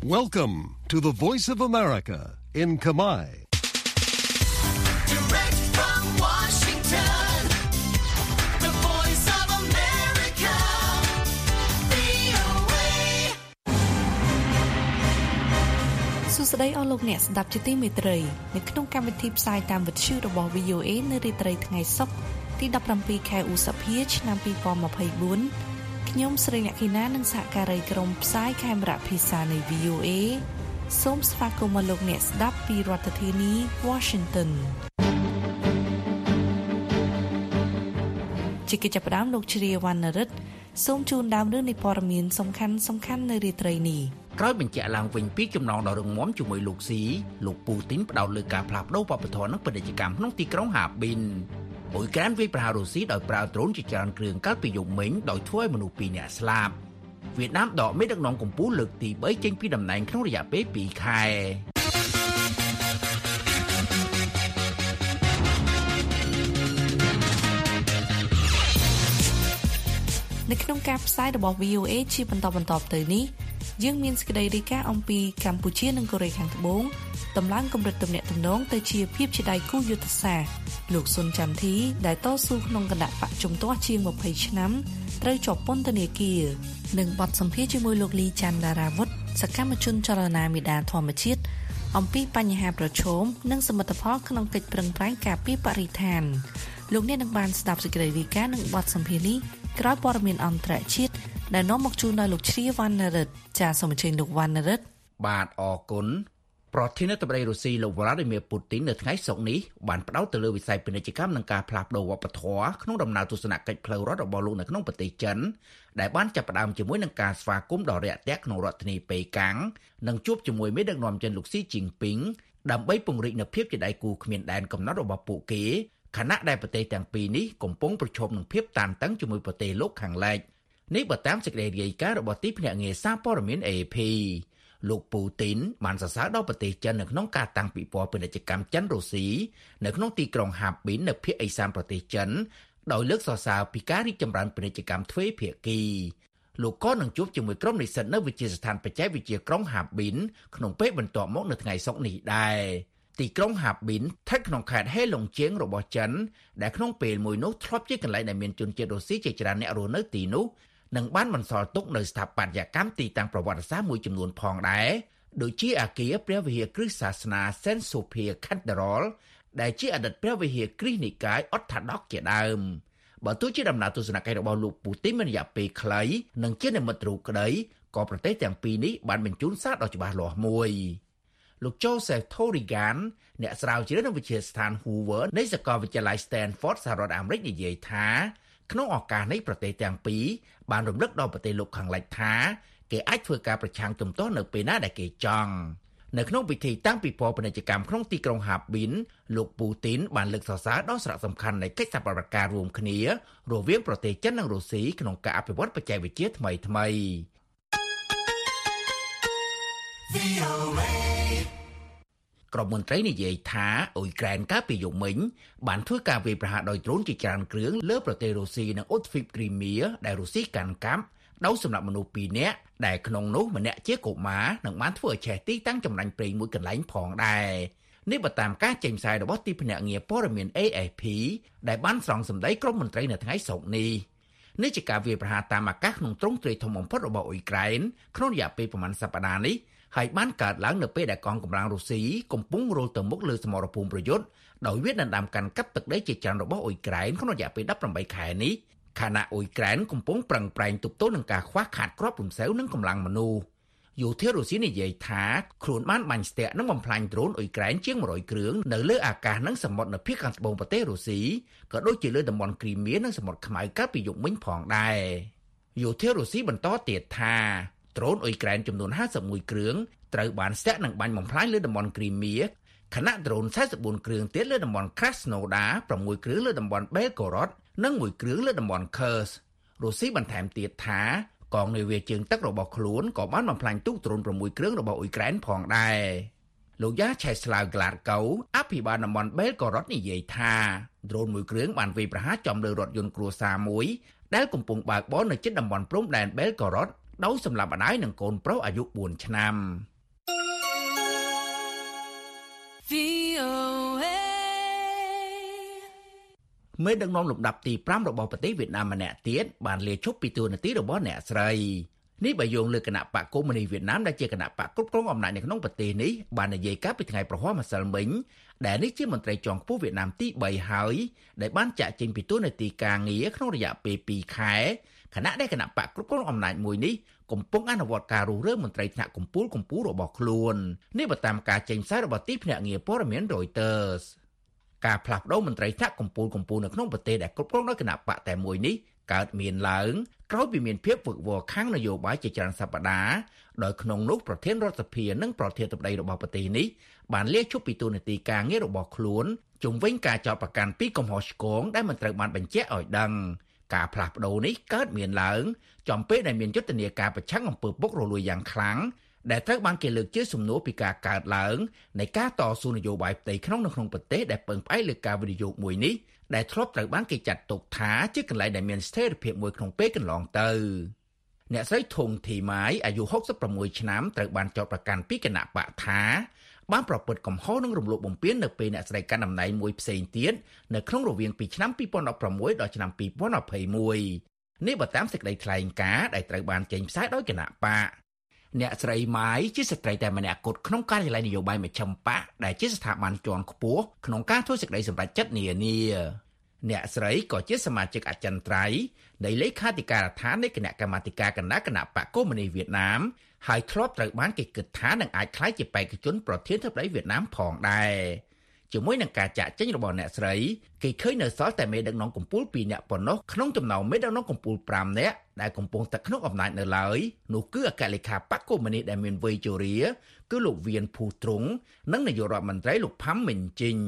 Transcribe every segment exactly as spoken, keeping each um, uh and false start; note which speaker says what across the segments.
Speaker 1: Welcome to the Voice of America in Khmer.
Speaker 2: Direct from Washington, the Voice of America, វី អូ เอ
Speaker 3: សួស្តីអស់លោកអ្នកស្ដាប់ជាទីមេត្រីនៅក្នុងកម្មវិធីផ្សាយតាមវិទ្យុរបស់ វី អូ เอ នៅរាត្រីថ្ងៃសុក្រទីដប់ប្រាំពីរខែឧសភាឆ្នាំពីរពាន់ម្ភៃបួនខ្ញុំស្រីអ្នកគីណានិងសហការីក្រុមផ្សាយខេមរៈភាសានៃ វី អូ เอ សូមស្វាគមន៍លោកអ្នកស្ដាប់ពីរដ្ឋធានី Washington ជាកិច្ចផ្ដើមលោកជ្រាវណ្ណរិទ្ធសូមជូនដើមរឿងនៃព័ត៌មានសំខាន់សំខាន់នៅរាត្រីនេះ
Speaker 4: ក្រោយបញ្ជាក់ឡើងវិញពីចំណងដ៏រឹងមាំជាមួយលោកស៊ីលោកពូទីនផ្ដោតលើការផ្លាស់ប្ដូរវប្បធម៌និងពាណិជ្ជកម្មក្នុងទីក្រុងហាប៊ីនអ៊ុយក្រែនវាយប្រហាររុស្ស៊ីដោយប្រើដ្រូនជាច្រើនគ្រឿងកាលពីយប់មិញដោយធ្វើឲ្យមនុស្សពីរនាក់ស្លាប់វៀតណាមដកមេដឹកនាំកម្ពុជាលើកទីបីចេញពីតំណែងក្នុងរយៈពេលពីរខែ
Speaker 3: នៅក្នុងការផ្សាយរបស់ វី អូ เอ ជាបន្តបន្តទៅនេះយើងមានសេចក្តីរាយការណ៍អំពីកម្ពុជានិងកូរ៉េខាងត្បូងតម្លើងកម្រិតទំនាក់ទំនងទៅជាភាពជាដៃគូយុទ្ធសាស្ត្រលោកស៊ុនចាន់ធីដែលតស៊ូក្នុងគណៈបកជំទាស់ជាងម្ភៃឆ្នាំត្រូវជាប់ពន្ធនាគារនិងបទសម្ភាសន៍ជាមួយលោកលីច័ន្ទដារាវុធសកម្មជនចលនាមេដាធម្មជាតិអំពីបញ្ហាប្រឈមនិងសមិទ្ធផលក្នុងកិច្ចប្រឹងប្រែងការពារបរិស្ថានលោកអ្នកនឹងបានស្ដាប់សេចក្តីរាយការណ៍និងបទសម្ភាសន៍នេះក្រោយព័ត៌មានអន្តរជាតិដែលនាំមកជូនដោយលោកជ្រាវណ្ណរិទ្ធចាសសូមអញ្ជើញលោកវណ្ណរិទ្ធ
Speaker 4: បាទអរគុណប្រធានាធិបតីរុស្ស៊ីលោកវ្លាឌីមៀពូទីននៅថ្ងៃសុក្រនេះបានផ្ដោតទៅលើវិស័យពាណិជ្ជកម្មនិងការផ្លាស់ប្ដូរវប្បធម៌ក្នុងដំណើរទស្សនកិច្ចផ្លូវរដ្ឋរបស់លោកនៅក្នុងប្រទេសចិនដែលបានចាប់ផ្ដើមជាមួយនឹងការស្វាគមន៍ដ៏រាក់ទាក់ក្នុងរដ្ឋធានីប៉េកាំងនិងជួបជាមួយមេដឹកនាំចិនលោកស៊ីជីងពីងដើម្បីពង្រីកនូវភាពជាដៃគូគ្មានដែនកំណត់របស់ពួកគេខណៈដែលប្រទេសទាំងពីរនេះកំពុងប្រឈមនឹងភាពតានតឹងជាមួយប្រទេសលោកខាងលិចនេះបើតាមសេចក្តីរាយការណ៍របស់ទីភ្នាក់ងារសារព័ត៌មាន เอ พี លោកពូទីនបានសរសើរដល់ប្រទេសចិននៅក្នុងការតាំងពិព័រណ៍ពាណិជ្ជកម្មចិនរុស្ស៊ីនៅក្នុងទីក្រុងហាប៊ីននៅភាគឦសានប្រទេសចិនដោយលើកសរសើរពីការរីកចម្រើនពាណិជ្ជកម្មទ្វេភាគីលោកក៏នឹងជួបជាមួយក្រុមនិស្សិតនៅវិទ្យាស្ថានបច្ចេកវិទ្យាក្រុងហាប៊ីនក្នុងពេលបន្ទាប់មកនៅថ្ងៃសុក្រនេះដែរទីក្រុងហាប៊ីនស្ថិតក្នុងខេត្តហេឡុងជៀងរបស់ចិនដែលក្នុងពេលមួយនោះធ្លាប់ជាកន្លែងដែលមានជនជាតិរុស្ស៊ីជាច្រើនអ្នករស់នៅទីនោះនិងបានបន្សល់ទុកនៅស្ថាបត្យកម្មទីតាំងប្រវត្តិសាស្ត្រមួយចំនួនផងដែរដូចជាអគារព្រះវិហារគ្រិស្តសាសនា Saint Sophia Cathedral ដែលជាអតីតព្រះវិហារគ្រិស្តនិកាយ Orthodox ជាដើមបើទោះជាដំណើរទស្សនកិច្ចរបស់លោកពូទីនមានរយៈពេលខ្លីនិងជានិមិត្តរូបក្តីក៏ប្រទេសទាំងពីរនេះបានបញ្ជូនសារដ៏ច្បាស់លាស់មួយលោក Joseph Torigan អ្នកស្រាវជ្រាវនៅវិទ្យាស្ថាន Hoover នៃសាកលវិទ្យាល័យ Stanford សហរដ្ឋអាមេរិកនិយាយថាក្នុងឱកាសនេះប្រទេសទាំងពីរបានរំលឹកដល់ប្រទេសលោកខាងលិចថាគេអាចធ្វើការប្រឆាំងជំទាស់នៅពេលណាដែលគេចង់នៅក្នុងពិធីតាំងពិព័រណ៍ពាណិជ្ជកម្មក្នុងទីក្រុងហាប៊ីនលោកពូទីនបានលើកសរសើរដល់សារៈសំខាន់នៃកិច្ចសហប្រតិបត្តិការរួមគ្នារវាងប្រទេសចិននិងរុស្ស៊ីក្នុងការអភិវឌ្ឍបច្ចេកវិទ្យាថ្មីថ្មីក្រុមមន្ត្រីនិយាយថាអ៊ុយក្រែនកាលពីយប់មិញបានធ្វើការវាយប្រហារដោយដ្រូនជាច្រើនគ្រឿងលើប្រទេសរុស្ស៊ីនិងឧបទ្វីបគ្រីមៀដែលរុស្ស៊ីកាន់កាប់ដោយសម្លាប់មនុស្សពីរនាក់ដែលក្នុងនោះម្នាក់ជាកុមារនិងបានធ្វើឲ្យឆេះទីតាំងចម្រាញ់ប្រេងមួយកន្លែងផងដែរនេះបើតាមការចេញផ្សាយរបស់ទីភ្នាក់ងារព័ត៌មាន เอ เอฟ พี ដែលបានស្រង់សម្ដីក្រុមមន្ត្រីនៅថ្ងៃសុក្រនេះនេះជាការវាយប្រហារតាមអាកាសក្នុងទ្រង់ទ្រាយធំបំផុតរបស់អ៊ុយក្រែនក្នុងរយៈពេលប្រមាណសប្តាហ៍នេះហើយបានកើតឡើងនៅពេលដែលកងកម្លាំងរុស្ស៊ីកំពុងរលទៅមុខលើសមរភូមិប្រយុទ្ធដោយវាយដណ្ដើមកាន់កាប់ទឹកដីជាច្រើនរបស់អ៊ុយក្រែនក្នុងរយៈពេលដប់ប្រាំបីខែនេះខណៈអ៊ុយក្រែនកំពុងប្រឹងប្រែងទប់ទល់នឹងការខ្វះខាតគ្រាប់រំសេវនិងកម្លាំងមនុស្សយោធារុស្ស៊ីនិយាយថាខ្លួនបានបាញ់ស្ទាក់និងបំផ្លាញដ្រូនអ៊ុយក្រែនជាងមួយរយគ្រឿងនៅលើអាកាសនិងសមុទ្រនៅភាគខាងត្បូងប្រទេសរុស្ស៊ីក៏ដូចជាលើតំបន់គ្រីមៀនិងសមុទ្រខ្មៅកាលពីយប់មិញផងដែរយោធារុស្ស៊ីបន្តទៀតថាដ្រូនអ៊ុយក្រែនចំនួនห้าสิบเอ็ดគ្រឿងត្រូវបានស្ទាក់និងបាញ់បំផ្លាញលើតំបន់គ្រីមៀខណៈដ្រូនสี่สิบสี่គ្រឿងទៀតលើតំបន់ Krasnodar ប្រាំមួយគ្រឿងលើតំបន់ Belgorod និងមួយគ្រឿងលើតំបន់ Kursk រុស្ស៊ីបន្ថែមទៀតថាកងនាវាជើងទឹករបស់ខ្លួនក៏បានបំផ្លាញទូកដ្រូនប្រាំមួយគ្រឿងរបស់អ៊ុយក្រែនផងដែរលោកយ៉ាឆេស្លាវក្លាតកូអភិបាលតំបន់ Belgorod និយាយថាដ្រូនមួយគ្រឿងបានវាយប្រហារចំលើរថយន្តគ្រួសារមួយដែលកំពុងបើកបរនៅជិតតំបន់ព្រំដែន Belgorod ដោយសម្លាប់ម្ដាយនិងកូនប្រុសអាយុបួនឆ្នាំ
Speaker 2: V O A
Speaker 4: មេដឹកនាំលំដាប់ទីfiveរបស់ប្រទេសវៀតណាមម្នាក់ទៀតបានលាឈប់ពីតួនាទីរបស់អ្នកស្រីនេះបើយោងលើគណៈបកកុម្មុយនីសវៀតណាមដែលជាគណៈបកគ្រប់គ្រងអំណាចនៅក្នុងប្រទេសនេះបាននិយាយកាលពីថ្ងៃប្រហ័សម្សិលមិញដែលនេះជាមន្ត្រីជាន់ខ្ពស់វៀតណាមទីthreeហើយដែលបានចាក់ចេញពីតួនាទីការងារក្នុងរយៈពេលtwoខែខណៈដែលគណៈបកគ្រប់គ្រងអំណាចមួយនេះកំពុងអនុវត្តការរុះរើមន្ត្រីថ្នាក់កំពូលកំពូលរបស់ខ្លួននេះបើតាមការចេញផ្សាយរបស់ទីភ្នាក់ងារព័ត៌មាន Reuters ការផ្លាស់ប្តូរមន្ត្រីថ្នាក់កំពូលកំពូលនៅក្នុងប្រទេសដែលគ្រប់គ្រងដោយគណៈបកតែមួយនេះកើតមានឡើងក្រោយពីមានភាពវឹកវរខាងនយោបាយជាច្រើនសប្តាហ៍ដោយក្នុងនោះប្រធានរដ្ឋសភានិងប្រធានាធិបតីរបស់ប្រទេសនេះបានលាឈប់ពីតួនាទីការងាររបស់ខ្លួនជុំវិញការចោទប្រកាន់ពីកំហុសឆ្គងដែលមិនត្រូវបានបញ្ជាក់ឲ្យដឹងការផ្លាស់ប្តូរនេះកើតមានឡើងចំពេលដែលមានយុទ្ធនាការប្រឆាំងអំពើពុករលួយយ៉ាងខ្លាំងដែលត្រូវបានគេលើកជាសំណួរពីការកើតឡើងនៃការតស៊ូនយោបាយផ្ទៃក្នុងនៅក្នុងប្រទេសដែលពឹងផ្អែកលើការវិនិយោគមួយនេះដែលធ្លាប់ត្រូវបានគេចាត់ទុកថាជាកន្លែងដែលមានស្ថិរភាពមួយក្នុងពេលកន្លងទៅអ្នកស្រីធុងធីម៉ាយអាយុsixty-sixឆ្នាំត្រូវបានចោទប្រកាន់ពីគណៈបកថាបានប្រព្រឹត្តកំហុសនិងរំលោភបំពាននៅពេលអ្នកស្រីកាន់តំណែងមួយផ្សេងទៀតនៅក្នុងរវាងពីឆ្នាំtwo thousand sixteenដល់ឆ្នាំtwo thousand twenty-oneនេះបើតាមសេចក្តីថ្លែងការណ៍ដែលត្រូវបានចេញផ្សាយដោយគណៈបកអ្នកស្រីម៉ាយជាស្ត្រីតែម្នាក់គត់ក្នុងការិយាល័យនយោបាយមជ្ឈិមបកដែលជាស្ថាប័នជាន់ខ្ពស់ក្នុងការធ្វើសេចក្តីសម្រេចចិត្តនានាអ្នកស្រីក៏ជាសមាជិកអចិន្ត្រៃយ៍នៃលេខាធិការដ្ឋាននៃគណៈកម្មាធិការគណៈគណៈបកកុម្មុយនីសវៀតណាមហើយធ្លាប់ត្រូវបានគេគិតថានឹងអាចក្លាយជាបេក្ខជនប្រធានាធិបតីវៀតណាមផងដែរជាមួយនឹងការចាក់ចេញរបស់អ្នកស្រីគេឃើញនៅសល់តែមេដឹកនាំកំពូលtwoនាក់ប៉ុណ្ណោះក្នុងចំណោមមេដឹកនាំកំពូលfiveនាក់ដែលកំពុងស្ថិតក្នុងអំណាចនៅឡើយនោះគឺអគ្គលេខាបកកុម្មុយនីសដែលមានវ័យជរាគឺលោកវៀនភូទ្រុងនិងនាយករដ្ឋមន្ត្រីលោកផាំមិញជីង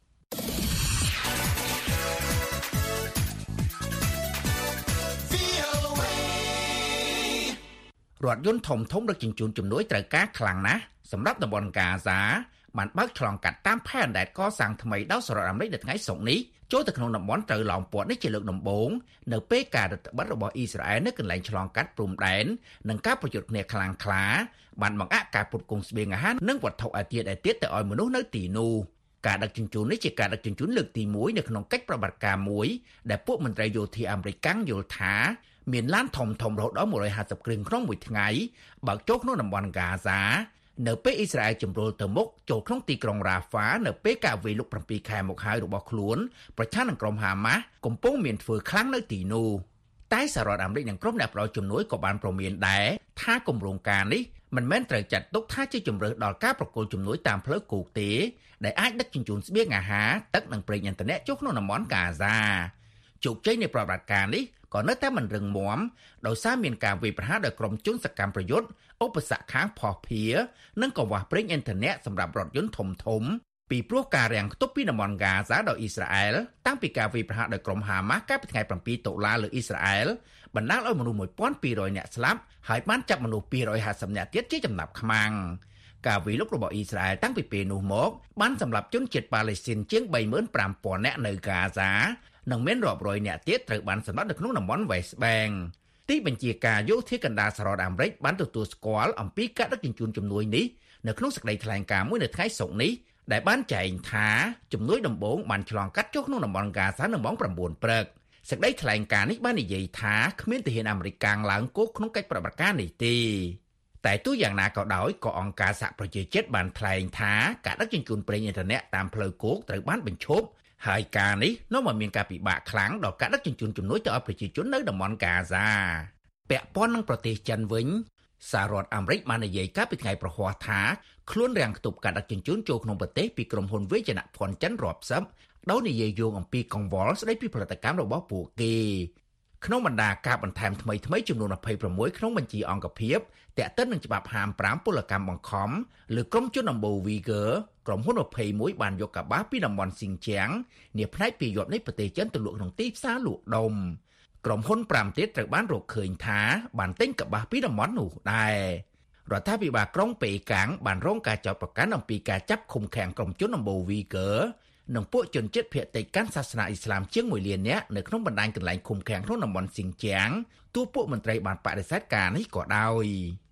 Speaker 4: រថយន្តធំធំដឹកជញ្ជូនជំនួយត្រូវការខ្លាំងណាស់សម្រាប់តំបន់កាហ្សាបានបើកឆ្លងកាត់តាមផែនដែនកសាងថ្មីដោយសហរដ្ឋអាមេរិកនៅថ្ងៃសុក្រនេះចូលទៅក្នុងតំបន់ត្រូវឡោមព័ទ្ធនេះជាលើកដំបូងនៅពេលការរដ្ឋបတ်របស់អ៊ីស្រាអែលនៅកន្លែងឆ្លងកាត់ព្រំដែននិងការប្រយុទ្ធគ្នាខ្លាំងក្លាបានបង្អាក់ការពុតគង់ស្បៀងអាហារនិងវត្ថុឯទៀតឯទៀតទៅឲ្យមនុស្សនៅទីនោះការដឹកជញ្ជូននេះជាការដឹកជញ្ជូនលើកទីoneនៅក្នុងកិច្ចប្រតិបត្តិការមួយដែលពួកមន្ត្រីយោធាអាមេរិកកាំងយល់ថាមានឡានធំធំរហូតដល់one hundred fiftyគ្រឿងក្នុងមួយថ្ងៃបើកចូលក្នុងតំបន់កាហ្សានៅពេលអ៊ីស្រាអែលជំរុលទៅមុខចូលក្នុងទីក្រុងរ៉ាហ្វានៅពេលការវាយលុកsevenខែមកហើយរបស់ខ្លួនប្រឆាំងនឹងក្រុមហាម៉ាស់កំពុងមានធ្វើខ្លាំងនៅទីនោះតែសហរដ្ឋអាមេរិកនិងក្រុមអ្នកផ្តល់ជំនួយក៏បានព្រមានដែរថាគម្រោងការនេះមិនមែនត្រូវចាត់ទុកថាជាជំរើសដល់ការប្រគល់ជំនួយតាមផ្លូវគោកទេដែលអាចដឹកជញ្ជូនស្បៀងអាហារទឹកនិងប្រេងឥន្ធនៈចូលក្នុងតំបន់កាហ្សាជោគជ័យនៃប្រតិបត្តិការនេះក៏នៅតែមិនរឹងមាំដោយសារមានការវាយប្រហារដោយក្រុមជនសកម្មប្រយុទ្ធឧបសគ្គខាងភស្តុភារនិងកង្វះប្រេងឥន្ធនៈសម្រាប់រថយន្តធំធំពីព្រោះការរាំងខ្ទប់ពីតំបន់ហ្គាហ្សាដោយអ៊ីស្រាអែលតាំងពីការវាយប្រហារដោយក្រុមហាម៉ាស់កាលពីថ្ងៃsevenតុលាលើអ៊ីស្រាអែលបណ្ដាលឲ្យមនុស្សtwelve hundredនាក់ស្លាប់ហើយបានចាប់មនុស្សtwo hundred fiftyនាក់ទៀតជាចំណាប់ខ្មាំងការវាយលុករបស់អ៊ីស្រាអែលតាំងពីពេលនោះមកបានសម្លាប់ជនជាតិប៉ាឡេស្ទីនជាងthree five thousandនាក់នៅហ្គាហ្សានិងមានរាប់រយនាក់ទៀតត្រូវបានសម្លាប់នៅក្នុងតំបន់ West Bank ទីបញ្ជាការយោធាកណ្ដាលសហរដ្ឋអាមេរិកបានទទួលស្គាល់អំពីការដឹកជញ្ជូនជំនួយនេះនៅក្នុងសេចក្តីថ្លែងការណ៍មួយនៅថ្ងៃសុក្រនេះដែលបានចែងថាជំនួយដំបូងបានឆ្លងកាត់ចូលក្នុងតំបន់ហ្គាហ្សានៅម៉ោងnineព្រឹកសេចក្តីថ្លែងការណ៍នេះបាននិយាយថាគ្មានទាហានអាមេរិកកាំងឡើងគោកក្នុងកិច្ចប្រតិបត្តិការនេះទេតែទោះយ៉ាងណាក៏ដោយក៏អង្គការសហប្រជាជាតិបានថ្លែងថាការដឹកជញ្ជូនប្រេងឥន្ធនៈតាមផ្លូវគោកត្រូវបានបញ្ឈប់ហើយការនេះនាំឲ្យមានការពិបាកខ្លាំងដល់ការដឹកជញ្ជូនជំនួយទៅឲ្យប្រជាជននៅតំបន់កាហ្សាពាក់ព័ន្ធនឹងប្រទេសចិនវិញសហរដ្ឋអាមេរិកបាននិយាយកាលពីថ្ងៃប្រហ័សថាខ្លួនរាំងខ្ទប់ការដឹកជញ្ជូនចូលក្នុងប្រទេសពីក្រុមហ៊ុនវិជ្ជាភ័ណ្ឌចិនរាប់សិបដោយនិយាយយោងអំពីកង្វល់ស្ដីពីផលិតកម្មរបស់ពួកគេក្នុងបណ្ដាការបន្ថែមថ្មីថ្មីចំនួនtwenty-sixក្នុងបញ្ជីអង្គភាពទាក់ទិននឹងច្បាប់ហាមfiveពលកម្មបង្ខំលើក្រុមជនអំបូរ Uyghur ក្រុមហ៊ុនtwenty-oneបានយកកាបាសពីតំបន់ស៊ីនជៀងនាផ្នែកពីយប់នៃប្រទេសចិនទៅលក់ក្នុងទីផ្សារលក់ដុំក្រុមហ៊ុនfiveទៀតត្រូវបានរកឃើញថាបានទិញកាបាសពីតំបន់នោះដែររដ្ឋាភិបាលក្រុងប៉េកាំងបានរងការចោទប្រកាន់អំពីការចាប់ឃុំឃាំងក្រុមជនអំបូរ Uyghur និងពួកជនជាតិភាគតិចកាន់សាសនាអ៊ីស្លាមជាងoneលាននាក់នៅក្នុងបណ្ដាញកន្លែងឃុំឃាំងក្នុងតំបន់ស៊ីនជៀងទោះពួកមន្ត្រីបានបដិសេធការនេះក៏ដោយ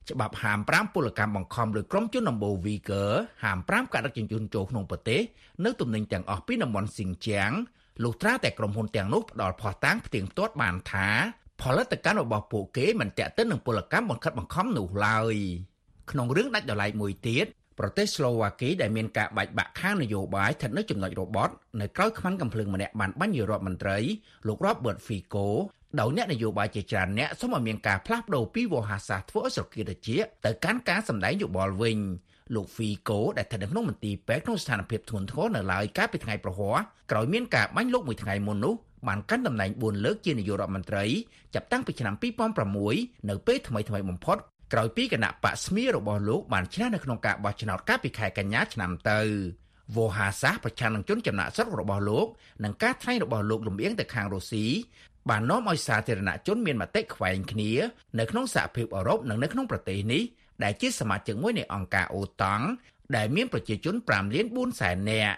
Speaker 4: ច្បាប់ហាមប្រាមពលកម្មបង្ខំឬក្រុមជនដំបូងវីហ្គើហាមប្រាមការដឹកជញ្ជូនចូលក្នុងប្រទេសនៅទំនិញទាំងអស់ពីតំបន់ស៊ីនជាងលុះត្រាតែក្រុមហ៊ុនទាំងនោះផ្ដល់ភស្តុតាងផ្ទៀងផ្ទាត់បានថាផលិតកម្មរបស់ពួកគេមិនទាក់ទិននឹងពលកម្មបង្ខិតបង្ខំនោះឡើយក្នុងរឿងដាច់ដោយឡែកមួយទៀតប្រទេសស្លូវ៉ាគីដែលមានការបែកបាក់ខាងនយោបាយស្ថិតនៅចំណុចរបត់នៅក្រៅខ្មាំងកំភ្លើងម្នាក់បានបាញ់រដ្ឋមន្ត្រីលោក Robert Fico ដោយអ្នកនយោបាយជាច្រើនអ្នកសូមឲ្យមានការផ្លាស់ប្ដូរពីវោហារសាស្ត្រធ្វើឲ្យស្រគាលត្រចៀកទៅកាន់ការសម្ដែងយោបល់វិញលោក Fico ដែលស្ថិតនៅក្នុងមន្ទីរពេទ្យក្នុងស្ថានភាពធ្ងន់ធ្ងរនៅឡើយកាលពីថ្ងៃប្រហ័សក្រោយមានការបាញ់លោកមួយថ្ងៃមុននោះបានកាន់តំណែងបួនលើកជានាយករដ្ឋមន្ត្រីចាប់តាំងពីឆ្នាំពីរពាន់ប្រាំមួយនៅពេលថ្មីៗបំផុតក្រោយពីគណៈបកស្មៀររបស់លោកបានឈ្នះនៅក្នុងការបោះឆ្នោតកាលពីខែកញ្ញាឆ្នាំទៅវោហារសាស្ត្រប្រឆាំងនឹងជនចំណាក់ស្រុករបស់លោកនិងការថ្លែងរបស់លោកលំអៀងទៅខាងរុស្ស៊ីបាននាំឲ្យសាធារណជនមានមតិខ្វែងគ្នានៅក្នុងសហភាពអឺរ៉ុបនិងនៅក្នុងប្រទេសនេះដែលជាសមាជិកមួយនៃអង្គការអូតាំងដែលមានប្រជាជនប្រាំលានបួនសែននាក់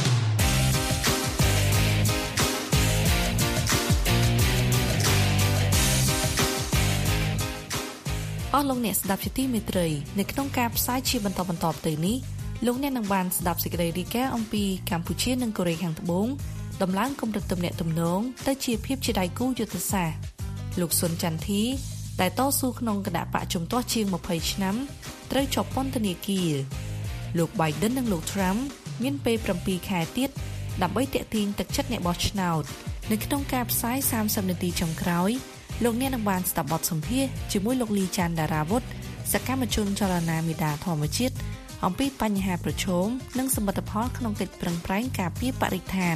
Speaker 3: អស់លោកអ្នកស្ដាប់ជាទីមេត្រីនៅក្នុងការផ្សាយជាបន្តបន្តទៅនេះលោកអ្នកនឹងបានស្ដាប់សេចក្តីរាយការណ៍អំពីកម្ពុជានិងកូរ៉េខាងត្បូងដំឡើងកម្រិតទំនាក់ទំនងទៅជាភាពជាដៃគូយុទ្ធសាស្ត្រលោកសុនចន្ទធីដែលតស៊ូក្នុងគណៈបកជំទាស់ជាងម្ភៃឆ្នាំត្រូវជាប់ពន្ធនាគារលោក Biden និងលោក Trump មានពេលប្រាំពីរខែទៀតដើម្បីទាក់ទាញទឹកចិត្តអ្នកបោះឆ្នោតនៅក្នុងការផ្សាយសាមសិបនាទីចុងក្រោយលោកអ្នកនឹងបានស្ដាប់បទសម្ភាសន៍ជាមួយលោកលីចាន់ដារាវុធសកម្មជនចលនាមេដាធម្មជាតិអំពីបញ្ហាប្រឈមនិងសមិទ្ធផលក្នុងកិច្ចប្រឹងប្រែងការពារបរិស្ថាន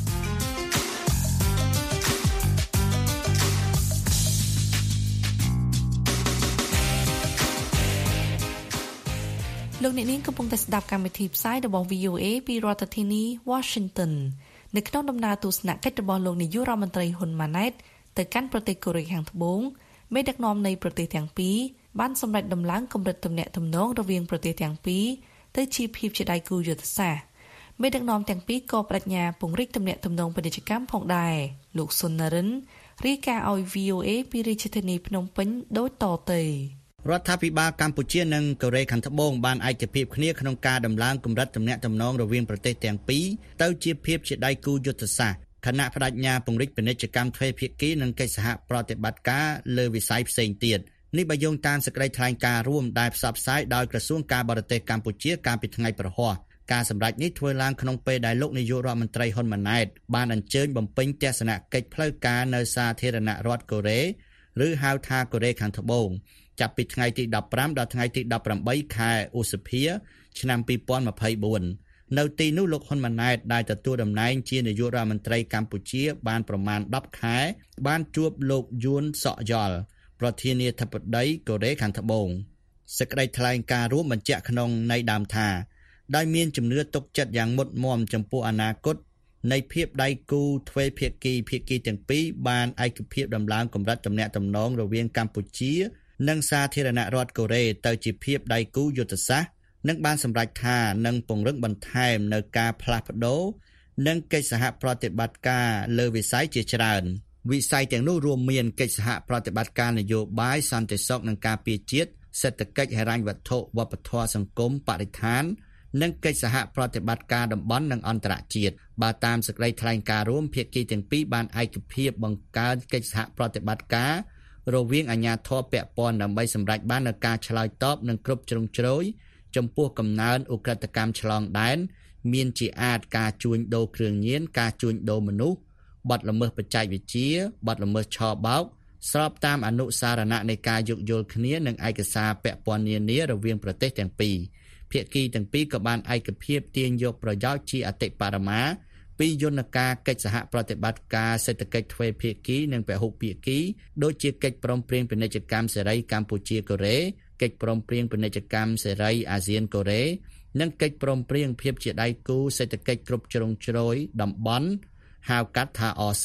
Speaker 3: លោកអ្នកនាងកំពុងតែស្ដាប់កម្មវិធីផ្សាយរបស់ វី អូ เอ ពីរដ្ឋធានី Washington នៅក្នុងដំណើរទស្សនកិច្ចរបស់លោកនាយករដ្ឋមន្ត្រីហ៊ុនម៉ាណែតទៅកាន់ប្រទេសកូរ៉េខាងត្បូងមេដឹកនាំនៃប្រទេសទាំងពីរបានសម្រេចដំឡើងកម្រិតទំនាក់ទំនងរវាងប្រទេសទាំងពីរទៅជាភាពជាដៃគូយុទ្ធសាស្ត្រមេដឹកនាំទាំងពីរក៏បដិញ្ញាពង្រីកទំនាក់ទំនងពាណិជ្ជកម្មផងដែរលោកសុននរិនរាយការណ៍ឲ្យ វី អូ เอ ពីរាជធានីភ្នំពេញដូចតទៅ
Speaker 5: រដ្ឋាភិបាលកម្ពុជានិងកូរ៉េខាងត្បូងបានឯកភាពគ្នាក្នុងការដំឡើងកម្រិតទំនាក់ទំនងរវាងប្រទេសទាំងពីរទៅជាភាពជាដៃគូយុទ្ធសាស្ត្រគណៈបដិញ្ញាពង្រីកពាណិជ្ជកម្មទ្វេភាគីនិងកិច្ចសហប្រតិបត្តិការលើវិស័យផ្សេងទៀតនេះបើយោងតាមសេចក្តីថ្លែងការណ៍រួមដែលផ្សព្វផ្សាយដោយក្រសួងការបរទេសកម្ពុជាកាលពីថ្ងៃប្រហ័សការសម្រេចនេះធ្វើឡើងក្នុងពេលដែលលោកនាយករដ្ឋមន្ត្រីហ៊ុនម៉ាណែតបានអញ្ជើញបំពេញទស្សនកិច្ចផ្លូវការនៅសាធារណរដ្ឋកូរ៉េឬហៅថាកូរ៉េខាងត្បូងចាប់ពីថ្ងៃទីដប់ប្រាំដល់ថ្ងៃទីដប់ប្រាំបីខែឧសភាឆ្នាំពីរពាន់ម្ភៃបួននៅទីនោះលោកហ៊ុនម៉ាណែតដែលទទួលតំណែងជានាយករដ្ឋមន្ត្រីកម្ពុជាបានប្រមាណដប់ខែបានជួបលោកយួនសុកយ៉លប្រធានាធិបតីកូរ៉េខាងត្បូងសេចក្តីថ្លែងការណ៍រួមបញ្ជាក់ក្នុងន័យដើមថាដោយមានជំនឿទុកចិត្តយ៉ាងមុតមមចំពោះអនាគតនៃភាពដៃគូទ្វេភាគីភាគីទាំងពីរបានឯកភាពដំឡើងកម្រិតទំនាក់ទំនងរវាងកម្ពុជានិងសាធារណរដ្ឋកូរ៉េទៅជាភាពដៃគូយុទ្ធសាស្ត្រនិងបានសម្រេចថានឹងពង្រឹងបន្ថែមនៅការផ្លាស់ប្ដូរនិងកិច្ចសហប្រតិបត្តិការលើវិស័យជាច្រើនវិស័យទាំងនោះរួមមានកិច្ចសហប្រតិបត្តិការនយោបាយសន្តិសុខនិងការពារជាតិសេដ្ឋកិច្ចហិរញ្ញវត្ថុវប្បធម៌សង្គមបរិស្ថាននិងកិច្ចសហប្រតិបត្តិការតំបន់និងអន្តរជាតិបើតាមសេចក្តីថ្លែងការណ៍រួមភាគីទាំងពីរបានឯកភាពបង្កើនកិច្ចសហប្រតិបត្តិការរវាងអាជ្ញាធរពាក់ព័ន្ធដើម្បីសម្រេចបាននូវការឆ្លើយតបនិងគ្រប់ជ្រុងជ្រោយចំពោះកំណើនឧក្រិដ្ឋកម្មឆ្លងដែនមានជាអាចការជួញដូរគ្រឿងញៀនការជួញដូរមនុស្សបទល្មើសបច្ចេកវិទ្យាបទល្មើសឆបោកស្របតាមអនុសារណៈនៃការយោគយល់គ្នានិងឯកសារពាក់ព័ន្ធនានារវាងប្រទេសទាំងពីរភាគីទាំងពីរក៏បានឯកភាពទាញយកប្រយោជន៍ជាអតិបរមាពីយន្តការកិច្ចសហប្រតិបត្តិការសេដ្ឋកិច្ចទ្វេភាគីនិងពហុភាគីដូចជាកិច្ចព្រមព្រៀងពាណិជ្ជកម្មសេរីកម្ពុជាកូរ៉េកិច្ចព្រមព្រៀងពាណិជ្ជកម្មសេរីអាស៊ានកូរ៉េនិងកិច្ចព្រមព្រៀងភាពជាដៃគូសេដ្ឋកិច្ចគ្រប់ជ្រុងជ្រោយតំបន់ហៅកាត់ថា អ សេប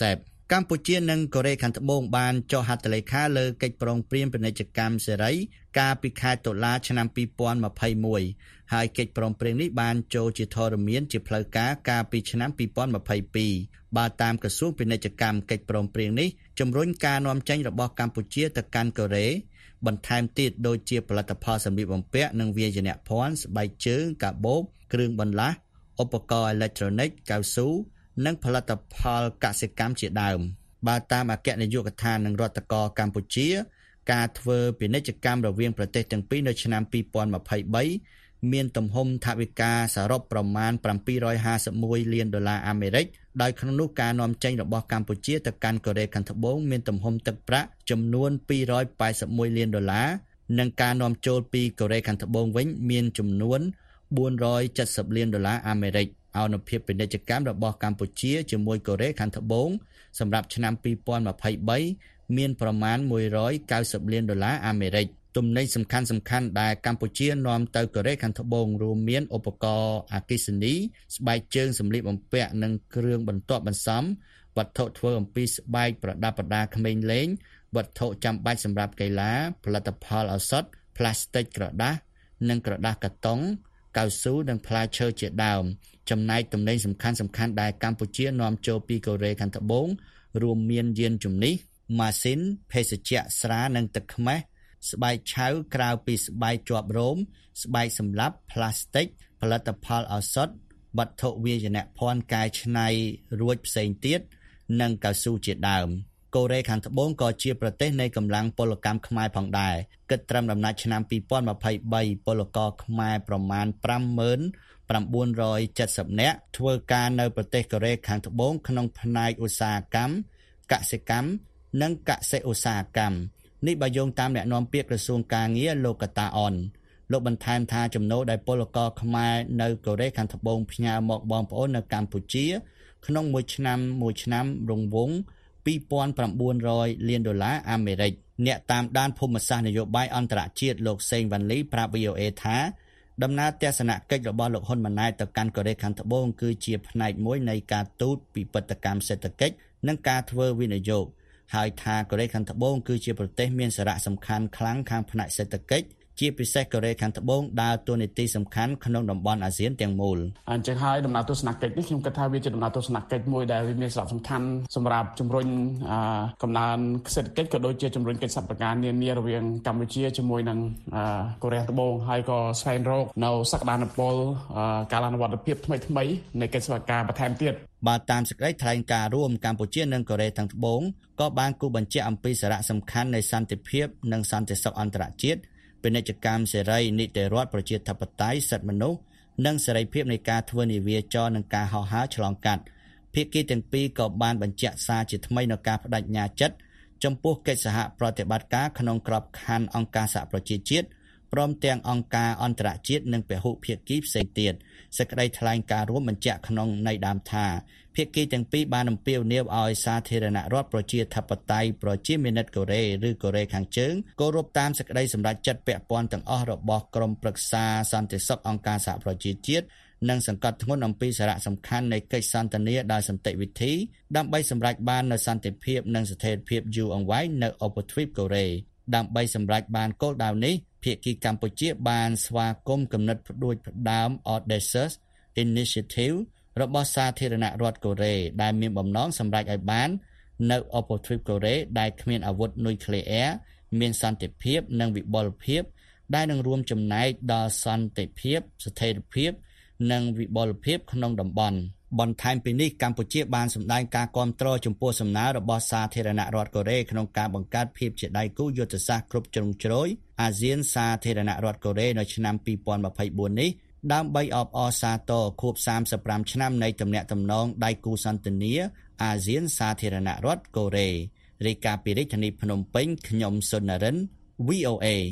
Speaker 5: កម្ពុជានិងកូរ៉េខាងត្បូងបានចុះហត្ថលេខាលើកិច្ចព្រមព្រៀងពាណិជ្ជកម្មសេរីកាលពីខែតុលាឆ្នាំពីរពាន់ម្ភៃមួយហើយកិច្ចព្រមព្រៀងនេះបានចូលជាធរមានជាផ្លូវការកាលពីឆ្នាំពីរពាន់ម្ភៃពីរបើតាមក្រសួងពាណិជ្ជកម្មកិច្ចព្រមព្រៀងនេះជំរុញការនាំចេញរបស់កម្ពុជាទៅកាន់កូរ៉េបន្ថែមទៀតដូចជាផលិតផលសម្លៀកបំពាក់និងវាយនភ័ណ្ឌស្បែកជើងកាបូបគ្រឿងបន្លាស់ឧបករណ៍អេឡិចត្រូនិកកៅស៊ូនិងផលិតផលកសិកម្មជាដើមបើតាមអគ្គនាយកដ្ឋាននិងរដ្ឋកោកម្ពុជាការធ្វើពាណិជ្ជកម្មរវាងប្រទេសទាំងពីរនៅឆ្នាំពីរពាន់ម្ភៃបីមានទំហំថវិកាសរុបប្រមាណប្រាំពីររយហាសិបមួយលានដុល្លារអាមេរិកដោយក្នុងនោះការនាំចេញរបស់កម្ពុជាទៅកាន់កូរ៉េខាងត្បូងមានទំហំទឹកប្រាក់ចំនួនពីររយប៉ែតសិបមួយលានដុល្លារនិងការនាំចូលពីកូរ៉េខាងត្បូងវិញមានចំនួនបួនរយចិតសិបលានដុល្លារអាមេរិកអនុភាពពាណិជ្ជកម្មរបស់កម្ពុជាជាមួយកូរ៉េខាងត្បូងសម្រាប់ឆ្នាំពីរពាន់ម្ភៃបីមានប្រមាណមួយរយកៅសិបលានដុល្លារអាមេរិកទំនិញសំខាន់សំខាន់ដែលកម្ពុជានាំទៅកូរ៉េខាងត្បូងរួមមានឧបករណ៍អគ្គិសនីស្បែកជើងសម្លៀកបំពាក់និងគ្រឿងបន្ទាប់បន្សំវត្ថុធ្វើអំពីស្បែកប្រដាប់ប្រដាក្មេងលេងវត្ថុចាំបាច់សម្រាប់កីឡាផលិតផលឱសថផ្លាស្ទិកក្រដាសនិងក្រដាសកាតុងកៅស៊ូនិងផ្លែឈើជាដើមចំណែកទំនិញសំខាន់សំខាន់ដែលកម្ពុជានាំចូលពីកូរ៉េខាងត្បូងរួមមានយានជំនិះម៉ាស៊ីនភេសជ្ជៈស្រានិងទឹកខ្មេះស្បែកឆៅក្រៅពីស្បែកជាប់រោមស្បែកសម្លាប់ផ្លាស្ទិកផលិតផលឱសថវត្ថុវាយនភ័ណ្ឌកែច្នៃរួចផ្សេងទៀតនិងកៅស៊ូជាដើមកូរ៉េខាងត្បូងក៏ជាប្រទេសនៃកម្លាំងពលកម្មខ្មែរផងដែរគិតត្រឹមដំណាច់ឆ្នាំពីរពាន់ម្ភៃបីពលករខ្មែរប្រមាណប្រាំម៉ឺនប្រាំបួនរយចិតសិបនាក់ធ្វើការនៅប្រទេសកូរ៉េខាងត្បូងក្នុងផ្នែកឧស្សាហកម្មកសិកម្មនិងកសិឧស្សាហកម្មនេះបើយោងតាមអ្នកនាំពាក្យក្រសួងការងារលោកកតាអនលោកបន្ថែមថាចំណូលដែលពលករខ្មែរនៅកូរ៉េខាងត្បូងផ្ញើមកបងប្អូននៅកម្ពុជាក្នុងមួយឆ្នាំមួយឆ្នាំរង្វង់ពីរពាន់ប្រាំបួនរយលានដុល្លារអាមេរិកអ្នកតាមដានភូមិសាស្ត្រនយោបាយអន្តរជាតិលោកសេងវ៉ាន់លីប្រាប់ វី អូ អេ ថាដំណើរទស្សនកិច្ចរបស់លោកហ៊ុនម៉ាណែតទៅកាន់កូរ៉េខាងត្បូងគឺជាផ្នែកមួយនៃការទូតពិពិធកម្មសេដ្ឋកិច្ចនិងការធ្វើវិនិយោគហើយថាកូរ៉េខាងត្បូងគឺជាប្រទេសមានសារៈសំខាន់ខ្លាំងខាងផ្នែកសេដ្ឋកិច្ចជាពិសេសកូរ៉េខាងត្បូងដើរតួនាទីសំខាន់ក្នុងតំបន់អាស៊ានទាំងមូល
Speaker 6: អញ្ចឹងហើយដំណើរទស្សនកិច្ចនេះខ្ញុំគិតថាវាជាដំណើរទស្សនកិច្ចមួយដែលមានសារៈសំខាន់សម្រាប់ជំរុញកំណើនសេដ្ឋកិច្ចក៏ដូចជាជំរុញកិច្ចសហប្រការនានារវាងកម្ពុជាជាមួយនឹងកូរ៉េខាងត្បូងហើយក៏ស្វែងរកនៅសក្តានុពលការអនុវត្តភាពថ្មីថ្មីនៃកិច្ចសហការបន្ថែមទៀត
Speaker 5: បាទតាមសេចក្តីថ្លែងការណ៍រួមកម្ពុជានិងកូរ៉េខាងត្បូងក៏បានគូបញ្ជាក់អំពីសារៈសំខាន់នៃសន្តិភាពនិងសន្តិសុខអន្តរជាតិពាណិជ្ជកម្មសេរីនីតិរដ្ឋប្រជាធិបតេយ្យសិទ្ធិមនុស្សនិងសេរីភាពនៃការធ្វើនាវាចរនិងការហោះហើរឆ្លងកាត់ភាគីទាំងពីរក៏បានបញ្ជាក់សារជាថ្មីនៅការបដិញ្ញាចិត្តចំពោះកិច្ចសហប្រតិបត្តិការក្នុងក្របខ័ណ្ឌអង្គការសហប្រជាជាតិព្រមទាំងអង្គការអន្តរជាតិនិងពហុភាគីផ្សេងទៀតសេចក្តីថ្លែងការណ៍រួមបញ្ជាក់ក្នុងន័យដើមថាភាគីទាំងពីរបានអំពាវនាវឲ្យសាធារណរដ្ឋប្រជាធិបតេយ្យប្រជាមានិតកូរ៉េឬកូរ៉េខាងជើងគោរពតាមសេចក្តីសម្រេចចិត្តពាក់ព័ន្ធទាំងអស់របស់ក្រុមប្រឹក្សាសន្តិសុខអង្គការសហប្រជាជាតិនិងសង្កត់ធ្ងន់អំពីសារៈសំខាន់នៃកិច្ចសន្ទនាដោយសន្តិវិធីដើម្បីសម្រេចបាននូវសន្តិភាពនិងស្ថិរភាពយូរអង្វែងនៅឧបទ្វីបកូរ៉េដើម្បីសម្រេចបានគោលដៅនេះភាគីកម្ពុជាបានស្វាគមន៍គំនិតផ្ដួចផ្ដើម Audacious Initiative របស់សាធារណរដ្ឋកូរ៉េដែលមានបំណងសម្រេចឲ្យបាននៅឧបទ្វីបកូរ៉េដែលគ្មានអាវុធនុយក្លេអ៊ែរមានសន្តិភាពនិងវិបុលភាពដែលនឹងរួមចំណែកដល់សន្តិភាពស្ថិរភាពនិងវិបុលភាពក្នុងតំបន់បន្ថែមពីនេះកម្ពុជាបានសម្ដែងការគាំទ្រចំពោះសំណើរបស់សាធារណរដ្ឋកូរ៉េក្នុងការបង្កើតភាពជាដៃគូយុទ្ធសាស្ត្រគ្រប់ជ្រុងជ្រោយអាស៊ានសាធារណរដ្ឋកូរ៉េនៅឆ្នាំពីរពាន់ម្ភៃបួននេះដើម្បីអបអរសាទរខួបសាមសិបប្រាំឆ្នាំនៃទំនាក់ទំនងដៃគូសន្ទនាអាស៊ានសាធារណរដ្ឋកូរ៉េរាយការណ៍ពីរាជធានីភ្នំពេញខ្ញុំសុននរិន វី អូ អេ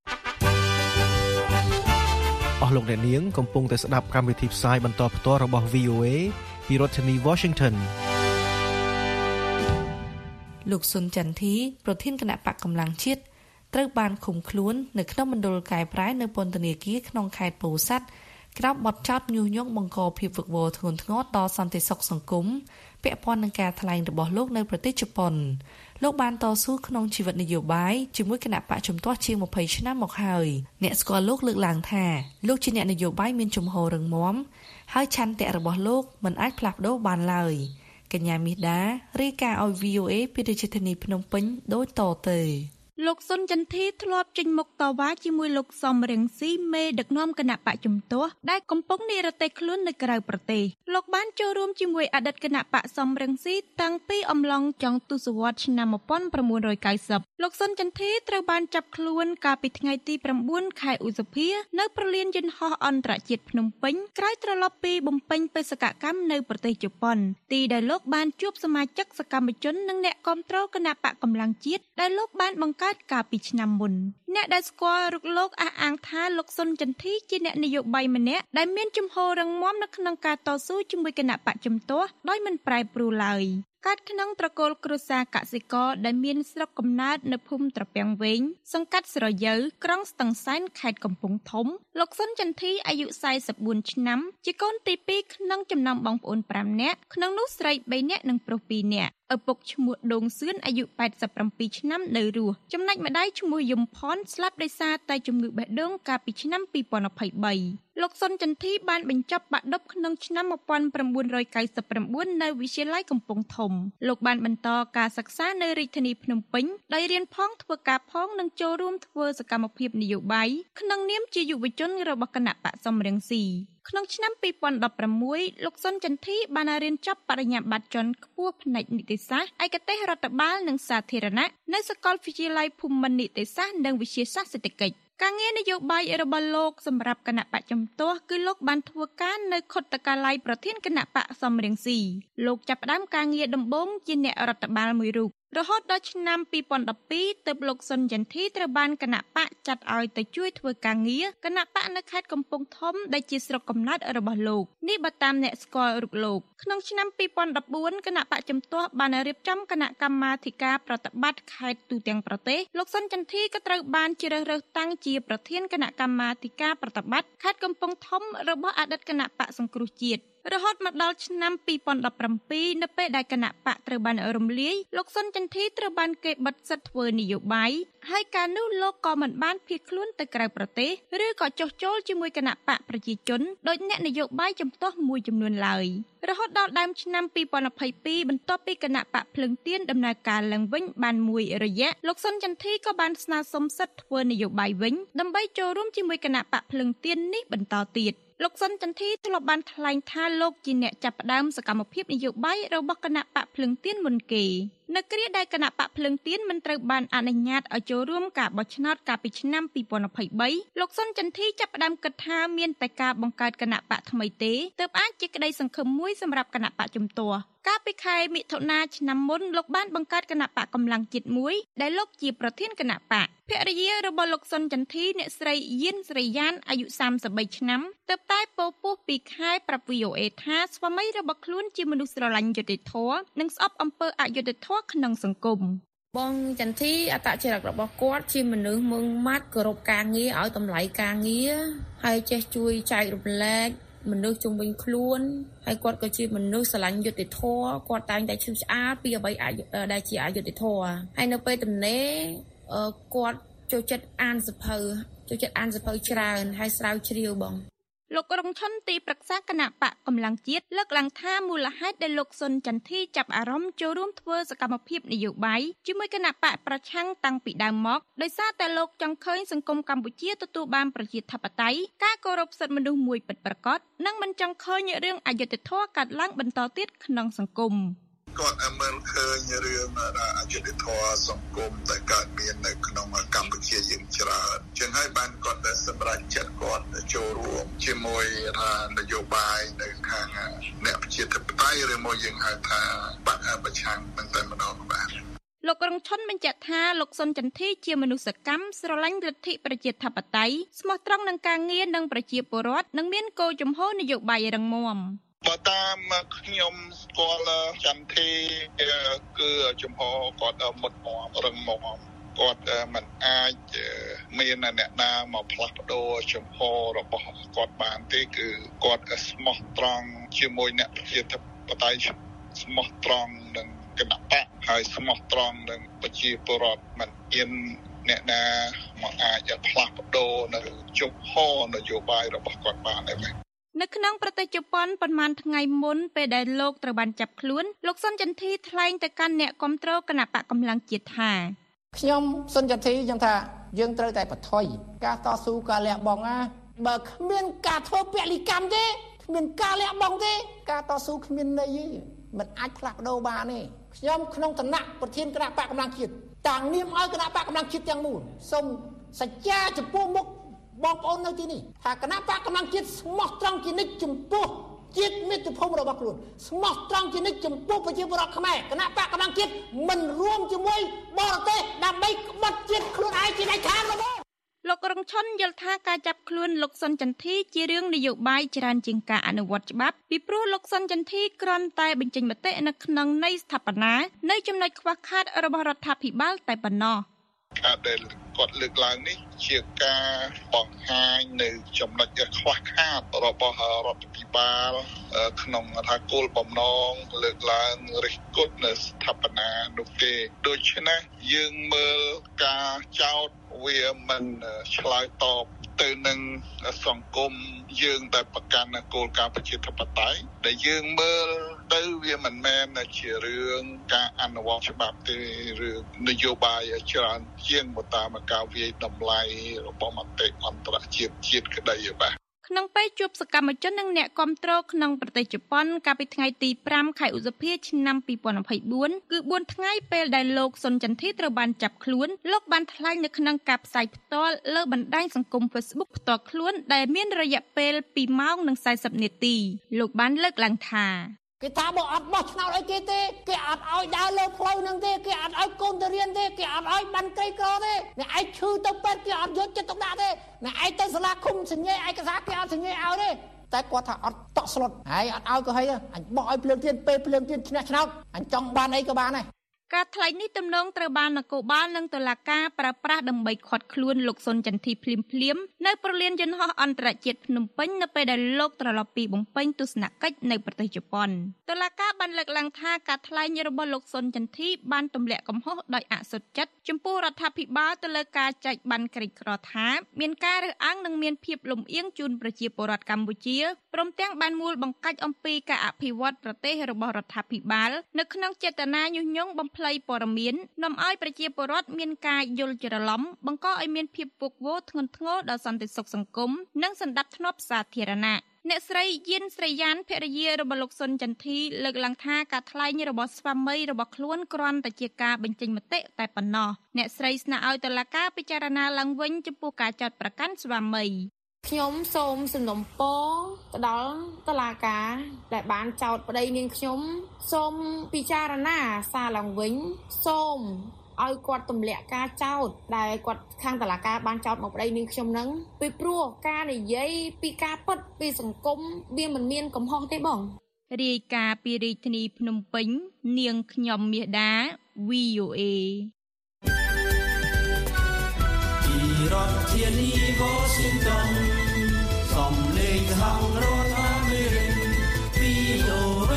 Speaker 7: អស់លោកអ្នកនាងកំពុងតែស្ដាប់កម្មវិធីផ្សាយបន្តផ្ទាល់របស់ វី អូ អេ ពីរដ្ឋធានី Washington
Speaker 3: លោកសុនចន្ទធីប្រធានគណៈបកកម្លាំងជាតិត្រូវបានឃុំខ្លួននៅក្នុងមណ្ឌលកែប្រែនៅពន្ធនាគារក្នុងខេត្តពោធិ៍សាត់ក្របបទចោទញុះញង់បង្កភាពវឹកវរធ្ងន់ធ្ងរដល់សន្តិសុខសង្គមពាក់ព័ន្ធនឹងការថ្លែងរបស់លោកនៅប្រទេសជប៉ុនលោកបានតស៊ូក្នុងជីវិតនយោបាយជាមួយគណៈបកជំទាស់ជាងម្ភៃឆ្នាំមកហើយអ្នកស្គាល់លោកលើកឡើងថាលោកជាអ្នកនយោបាយមានជំហររឹងមាំហើយឆន្ទៈរបស់លោកមិនអាចផ្លាស់ប្ដូរបានឡើយកញ្ញាមីដារាយការណ៍ឲ្យ វី អូ អេ ពីរាជធានីភ្នំពេញដូចតទៅ
Speaker 8: លោកសុនចន្ទធីធ្លាប់ចេញមុខតវ៉ាជាមួយលោកសំរងស៊ីមេដឹកនាំគណៈបកជំទាស់ដែលកំពុងនិរទេសខ្លួននៅក្រៅប្រទេសលោកបានចូលរួមជាមួយអតីតគណៈបកសំរងស៊ីតាំងពីអំឡុងចុងទសវត្សរ៍ឆ្នាំmột nghìn chín trăm chín mươiលោកសុនចន្ទធីត្រូវបានចាប់ខ្លួនកាលពីថ្ងៃទី៩ខែឧសភានៅប្រលានយន្តហោះអន្តរជាតិភ្នំពេញក្រោយត្រឡប់ពីបំពេញបេសកកម្មនៅប្រទេសជប៉ុនទីដែលលោកបានជួបសមាជិកសកម្មជននិងអ្នកគាំទ្រគណៈបកកម្លាំងជាតិដែលលោកបានបង្កើតកាលពីឆ្នាំមុនអ្នកដែលស្គាល់រូបលោកអះអាងថាលោកសុនចន្ទធីជាអ្នកនយោបាយម្នាក់ដែលមានជំហររឹងមាំនៅក្នុងការតស៊ូជាមួយគណៈបកជំទាស់ដោយមិនប្រែប្រួលឡើយកើតក្នុងត្រកូលគ្រួសារកសិករដែលមានស្រុកកំណើតនៅភូមិត្រពាំងវែងសង្កាត់ស្រយៅក្រុងស្ទឹងសែនខេត្តកំពង់ធំលោកសុនចន្ទធីអាយុសែនបួនឆ្នាំជាកូនទីពីរក្នុងចំណោមបងប្អូនប្រាំនាក់ក្នុងនោះស្រីបីនាក់និងប្រុសពីរនាក់ឪពុកឈ្មោះដងសឿនអាយុប៉ែតសិបប្រាំពីរឆ្នាំនៅរស់ចំណែកម្ដាយឈ្មោះយំផនស្លាប់ដោយសារតែជំងឺបេះដូងកាលពីឆ្នាំពីរពាន់ยี่สิบสามលោកសុនចន្ទធីបានបញ្ចប់បាក់ឌុបក្នុងឆ្នាំmột nghìn chín trăm chín mươi chínនៅវិទ្យាល័យកំពង់ធំលោកបានបន្តការសិក្សានៅរាជធានីភ្នំពេញដោយរៀនផងធ្វើការផងនិងចូលរួមធ្វើសកម្មភាពនយោបាយក្នុងនាមជាយុវជនរបស់គណៈបកសំរងស៊ីក្នុងឆ្នាំពីរពាន់ដប់ប្រាំមួយលោកសុនចន្ទធីបានរៀនចប់បរិញ្ញាបត្រជាន់ខ្ពស់ផ្នែកនីតិសាស្ត្រឯកទេសរដ្ឋបាលនិងសាធារណៈនៅសាកលវិទ្យាល័យភូមិន្ទនីតិសាស្ត្រនិងវិទ្យាសាស្ត្រសេដ្ឋកិច្ចការងារនយោបាយរបស់លោកសម្រាប់គណៈបកជំទាស់គឺលោកបានធ្វើការនៅខុទ្ទកាល័យប្រធានគណៈបកសំរងស៊ីលោកចាប់ផ្ដើមការងារដំបូងជាអ្នករដ្ឋបាលមួយរូបរហូតដល់ឆ្នាំពីរពាន់ដប់ពីរទើបលោកសុនចន្ទធីត្រូវបានគណៈបកចាត់ឲ្យទៅជួយធ្វើការងារគណៈបកនៅខេត្តកំពង់ធំដែលជាស្រុកកំណើតរបស់លោកនេះបើតាមអ្នកស្គាល់រូបលោកក្នុងឆ្នាំពីរពាន់ដប់បួនគណៈបកជំទាស់បានរៀបចំគណៈកម្មាធិការប្រតិបត្តិខេត្តទូទាំងប្រទេសលោកសុនចន្ទធីក៏ត្រូវបានជ្រើសរើសតាំងជាប្រធានគណៈកម្មាធិការប្រតិបត្តិខេត្តកំពង់ធំរបស់អតីតគណៈបកសង្គ្រោះជាតិរហូតមកដល់ឆ្នាំពីរពាន់ដប់ប្រាំពីរនៅពេលដែលគណៈបកត្រូវបានរំលាយលោកសុនចន្ទធីត្រូវបានគេបិទសិទ្ធិធ្វើនយោបាយហើយកាលនោះលោកក៏មិនបានភៀសខ្លួនទៅក្រៅប្រទេសឬក៏ចុះចូលជាមួយគណៈបកប្រជាជនដោយអ្នកនយោបាយចំទាស់មួយចំនួនឡើយរហូតដល់ដើមឆ្នាំពីរពាន់ยี่สิบสองបន្ទាប់ពីគណៈបកភ្លឹងទៀនដំណើរការឡើងវិញបានមួយរយៈលោកសុនចន្ទធីក៏បានស្នើសុំសិទ្ធិធ្វើនយោបាយវិញដើម្បីចូលរួមជាមួយគណៈបកភ្លឹងទៀននេះបន្តទៀតលោកសុនចន្ទធីធ្លាប់បានថ្លែងថាលោកជាអ្នកចាប់ផ្ដើមសកម្មភាពនយោបាយរបស់គណៈបកភ្លឹងទៀនមុនគេនៅគ្រាដែលគណៈបកភ្លឹងទៀនមិនត្រូវបានអនុញ្ញាតឲ្យចូលរួមការបោះឆ្នោតកាលពីឆ្នាំពីរពាន់ยี่สิบสามលោកសុនចន្ទធីចាប់ផ្ដើមគិតថាមានតែការបង្កើតគណៈបកថ្មីទេទើបអាចជាក្តីសង្ឃឹមមួយសម្រាប់គណៈបកជំទាស់កាលពីខែមិថុនាឆ្នាំមុនលោកបានបង្កើតគណៈបកកម្លាំងជាតិមួយដែលលោកជាប្រធានគណៈបកភរិយារបស់លោកសុនចន្ទធីអ្នកស្រីយៀនស្រីយ៉ានអាយុសាមសិបបីឆ្នាំទើបតែពោពោះពីខែប្រាប់ វី អូ អេ ថាស្វាមីរបស់ខ្លួនជាមនុស្សស្រឡាញ់យុត្តិធម៌និងស្អប់អំពើអយុត្តិធម៌ក្នុងសង្គម
Speaker 9: បងចន្ទធីអត្តចរិតរបស់គាត់ជាមនុស្សមុងម៉ាត់គោរពការងារឲ្យតម្លៃការងារហើយចេះជួយចែករំលែកមនុស្សជុំវិញខ្លួនហើយគាត់ក៏ជាមនុស្សស្រឡាញ់យុត្តិធម៌គាត់តែងតែឈឺឆ្អាលពីអ្វីដែលជាអយុត្តិធម៌ហើយនៅពេលទំនេរគាត់ចូលចិត្តអានសភៅចូលចិត្តអានសភៅច្រើនហើយស្រាវជ្រាវបង
Speaker 8: លោករងឈុនទីប្រឹក្សាគណៈបកកម្លាំងជាតិលើកឡើងថាមូលហេតុដែលលោកសុនចន្ទធីចាប់អារម្មណ៍ចូលរួមធ្វើសកម្មភាពនយោបាយជាមួយគណៈបកប្រឆាំងតាំងពីដើមមកដោយសារតែលោកចង់ឃើញសង្គមកម្ពុជាទទួលបានប្រជាធិបតេយ្យការគោរពសិទ្ធិមនុស្សមួយពិតប្រាកដនិងមិនចង់ឃើញរឿងអយុត្តិធម៌កើតឡើងបន្តទៀតក្នុងសង្គម
Speaker 10: គាត់មើលឃើញរឿងអយុត្តិធម៌សង្គមដែលកើតមាននៅក្នុងកម្ពុជាយើងច្រើនចឹងហើយបានគាត់តែសម្រេចចិត្តគាត់ចូលរួមជាមួយថានយោបាយនៅខាងអ្នកប្រជាធិបតេយ្យឬមកយើងហៅថាបកប្រឆាំងនឹងតែម្ដងបាទ
Speaker 8: លោករងឈុនបញ្ជាក់ថាលោកសុនចន្ទធីជាមនុស្សសកម្មស្រឡាញ់លទ្ធិប្រជាធិបតេយ្យស្មោះត្រង់នឹងការងារនិងប្រជាពលរដ្ឋនិងមានគោលជំហរនយោបាយរឹងមាំ
Speaker 10: បើតាមខ្ញុំស្គាល់ចន្ទធីគឺចំហគាត់មុតមាំរឹងមាំគាត់មិនអាចមានអ្នកណាមកផ្លាស់ប្ដូរចំហរបស់គាត់បានទេគឺគាត់ស្មោះត្រង់ជាមួយអ្នកប្រជាធិបតេយ្យស្មោះត្រង់នឹងគណៈបកហើយស្មោះត្រង់នឹងប្រជាពលរដ្ឋមិនមានអ្នកណាមកអាចផ្លាស់ប្ដូរនៅចំហនយោបាយរបស់គាត់បានទេ
Speaker 8: នៅក្នុងប្រទេសជប៉ុនប្រហែលថ្ងៃមុនពេលដែលលោកត្រូវបានចាប់ខ្លួនលោកសុនចន្ទធីថ្លែងទៅកាន់អ្នកគាំទ្រគណៈបកកម្លាំងជាតិថា
Speaker 11: ខ្ញុំសុនចន្ទធីខ្ញុំថាយើងត្រូវតែបន្ថយការតស៊ូការលះបង់ណាបើគ្មានការធ្វើពលកម្មទេគ្មានការលះបង់ទេការតស៊ូគ្មានន័យទេមិនអាចផ្លាស់ប្ដូរបានទេខ្ញុំក្នុងឋានៈប្រធានគណៈបកកម្លាំងជាតិតាំងនាមឲ្យគណៈបកកម្លាំងជាតិទាំងមូលសូមសច្ចាចំពោះមុខបងប្អូននៅទីនេះថាគណៈបកកម្លាំងជាតិស្មោះត្រង់ជានិច្ចចំពោះជាតិមាតុភូមិរបស់ខ្លួនស្មោះត្រង់ជានិច្ចចំពោះប្រជាពលរដ្ឋខ្មែរគណៈបកកម្លាំងជាតិមិនរួមជាមួយបរទេសដើម្បីក្បត់ជាតិខ្លួនឯងជាដាច់ខាតទេ
Speaker 8: លោករងឈុនយល់ថាការចាប់ខ្លួនលោកសុនចន្ទធីជារឿងនយោបាយច្រើនជាងការអនុវត្តច្បាប់ពីព្រោះលោកសុនចន្ទធីគ្រាន់តែបញ្ចេញមតិនៅក្នុងន័យស្ថាបនានៃចំណុចខ្វះខាតរបស់រដ្ឋាភិបាលតែប៉ុណ្ណោះ
Speaker 10: ការដែលគាត់លើកឡើងនេះជាការបង្ហាញនៅចំណុចខ្វះខាតរបស់រដ្ឋាភិបាលក្នុងថាគោលបំណងលើកឡើងរិះគន់នៅស្ថាបនានោះទេដូច្នេះយើងមើលការចោទវាមិនឆ្លើយតបទៅនឹងសង្គមយើងតែប្រកាន់គោលការណ៍ប្រជាធិបតេយ្យដែលយើងមើលទៅវាមិនមែនជារឿងការអនុវត្តច្បាប់ទេឬនយោបាយច្រើនជាងទៅតាមការវាយតម្លៃរបស់មតិអន្តរជាតិជាតិក្តីបាទ
Speaker 8: ក្នុងពេលជួបសកម្មជននិងអ្នកគាំទ្រក្នុងប្រទេសជប៉ុនកាលពីថ្ងៃទីប្រាំខែឧសភាឆ្នាំពីរពាន់ยี่สิบสี่គឺបួនថ្ងៃពេលដែលលោកសុនចន្ទធីត្រូវបានចាប់ខ្លួនលោកបានថ្លែងនៅក្នុងការផ្សាយផ្ទាល់លើបណ្ដាញសង្គម Facebook ផ្ទាល់ខ្លួនដែលមានរយៈពេលពីរម៉ោងនិងสี่สิบនាទីលោកបានលើកឡើងថា
Speaker 11: គេថាបើអត់បោះឆ្នោតអីគេទេគេអត់ឲ្យដើរលើផ្លូវហ្នឹងទេគេអត់ឲ្យកូនទៅរៀនទេគេអត់ឲ្យបានក្រីក្រទេអ្នកឯងឈឺទៅពេទ្យគេអត់យកចិត្តទុកដាក់ទេអ្នកឯងទៅសាលាឃុំសញ្ញេឯកសារគេអត់សញ្ញេឲ្យទេតែគាត់ថាអត់តក់ស្លុតហើយអត់ឲ្យក៏ហីអញបោះឲ្យភ្លើងទៀនពេលភ្លើងទៀនឈ្នះឆ្នោតអញចង់បានអីក៏បានដែរ
Speaker 8: ការថ្លែងនេះទំនងត្រូវបាននគរបាលនិងតុលាការប្រើប្រាស់ដើម្បីឃាត់ខ្លួនលោកសុនចន្ទធីភ្លាមភ្លាមនៅប្រលានយន្តហោះអន្តរជាតិភ្នំពេញនៅពេលដែលលោកត្រឡប់ពីបំពេញទស្សនកិច្ចនៅប្រទេសជប៉ុនតុលាការបានលើកឡើងថាការថ្លែងរបស់លោកសុនចន្ទធីបានទម្លាក់កំហុសដោយអសុទ្ធចិត្តចំពោះរដ្ឋាភិបាលទៅលើការចែកបានក្រីក្រថាមានការរើសអើងនិងមានភាពលំអៀងជូនប្រជាពលរដ្ឋកម្ពុជាព្រមទាំងបានមូលបង្កាច់អំពីការអភិវឌ្ឍប្រទេសរបស់រដ្ឋាភិបាលនៅក្នុងចេតនាញុះញង់បំផ្លៃព័ត៌មាននាំឲ្យប្រជាពលរដ្ឋមានការយល់ច្រឡំបង្កឲ្យមានភាពវឹកវរធ្ងន់ធ្ងរដល់សន្តិសុខសង្គមនិងសណ្ដាប់ធ្នាប់សាធារណៈអ្នកស្រីយៀនស្រីយ៉ានភរិយារបស់លោកសុនចន្ទធីលើកឡើងថាការថ្លែងរបស់ស្វាមីរបស់ខ្លួនគ្រាន់តែជាការបញ្ចេញមតិតែប៉ុណ្ណោះអ្នកស្រីស្នើឲ្យតុលាការពិចារណាឡើងវិញចំពោះការចោទប្រកាន់ស្វាមី
Speaker 9: ខ្ញុំសូមសំណូមពរទៅដល់តុលាការដែលបានចោទប្តីនាងខ្ញុំសូមពិចារណាសារឡើងវិញសូមឲ្យគាត់ទម្លាក់ការចោទដែលគាត់ខាងតុលាការបានចោទមកប្តីនាងខ្ញុំហ្នឹងពីព្រោះការនិយាយពីការពិតពីសង្គមវាមិនមានកំហុសទេបង
Speaker 8: រាយការណ៍ពីរាជធានីភ្នំពេញនាងខ្ញុំមាសដា វី អូ เอ
Speaker 2: ពីរដ្ឋធានី Washington សំឡេងខាងរដ្ឋអាមេរិក វី អូ เอ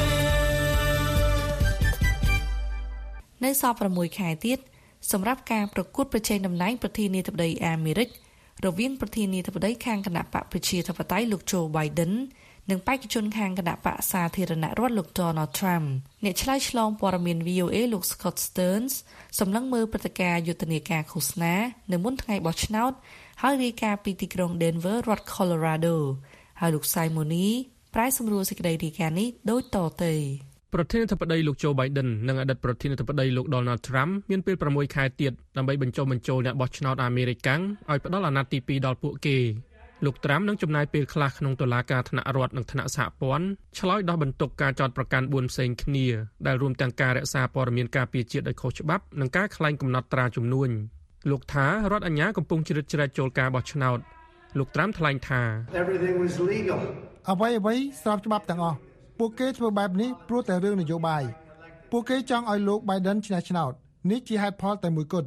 Speaker 3: នៅសល់ប្រាំមួយខែទៀតសម្រាប់ការប្រកួតប្រជែងតំណែងប្រធានាធិបតីអាមេរិករវាងប្រធានាធិបតីខាងគណៈបកប្រជាធិបតេយ្យលោក Joe Biden និងបេក្ខជនខាងគណៈបកសាធារណរដ្ឋលោក Donald Trump អ្នកឆ្លើយឆ្លងព័ត៌មាន វី អូ เอ លោក Scott Stearns សម្លឹងមើលព្រឹត្តិការណ៍យុទ្ធនាការឃោសនានៅមុនថ្ងៃបោះឆ្នោតហើយរាយការណ៍ពីទីក្រុង Denver រដ្ឋ Colorado ហើយលោក Simoni ប្រែសម្រួលសេចក្តីរាយការណ៍នេះដូចតទៅ
Speaker 12: ប្រធានាធិបតីលោក Joe Biden និងអតីតប្រធានាធិបតីលោក Donald Trump មានពេលប្រាំមួយខែទៀតដើម្បីបញ្ចុះបញ្ចូលអ្នកបោះឆ្នោតអាមេរិកកាំងឲ្យផ្ដល់អាណត្តិទីពីរដល់ពួកគេលោក Trump នឹងចំណាយពេលខ្លះក្នុងតុលាការថ្នាក់រដ្ឋនិងថ្នាក់សហព័ន្ធឆ្លើយដោះបន្ទុកការចោទប្រកាន់បួនផ្សេងគ្នាដែលរួមទាំងការរក្សាព័ត៌មានការពារជាតិដោយខុសច្បាប់និងការក្លែងកំណត់ត្រាជំនួញលោកថារដ្ឋអាជ្ញាកំពុងជ្រៀតជ្រែកចូលការបោះឆ្នោតលោក Trump ថ្លែងថា
Speaker 13: អ្វីអ្វីស្របច្បាប់ទាំងអស់ពួកគេធ្វើបែបនេះព្រោះតែរឿងនយោបាយពួកគេចង់ឲ្យលោក Biden ឈ្នះឆ្នោតនេះជាហេតុផលតែមួយគត់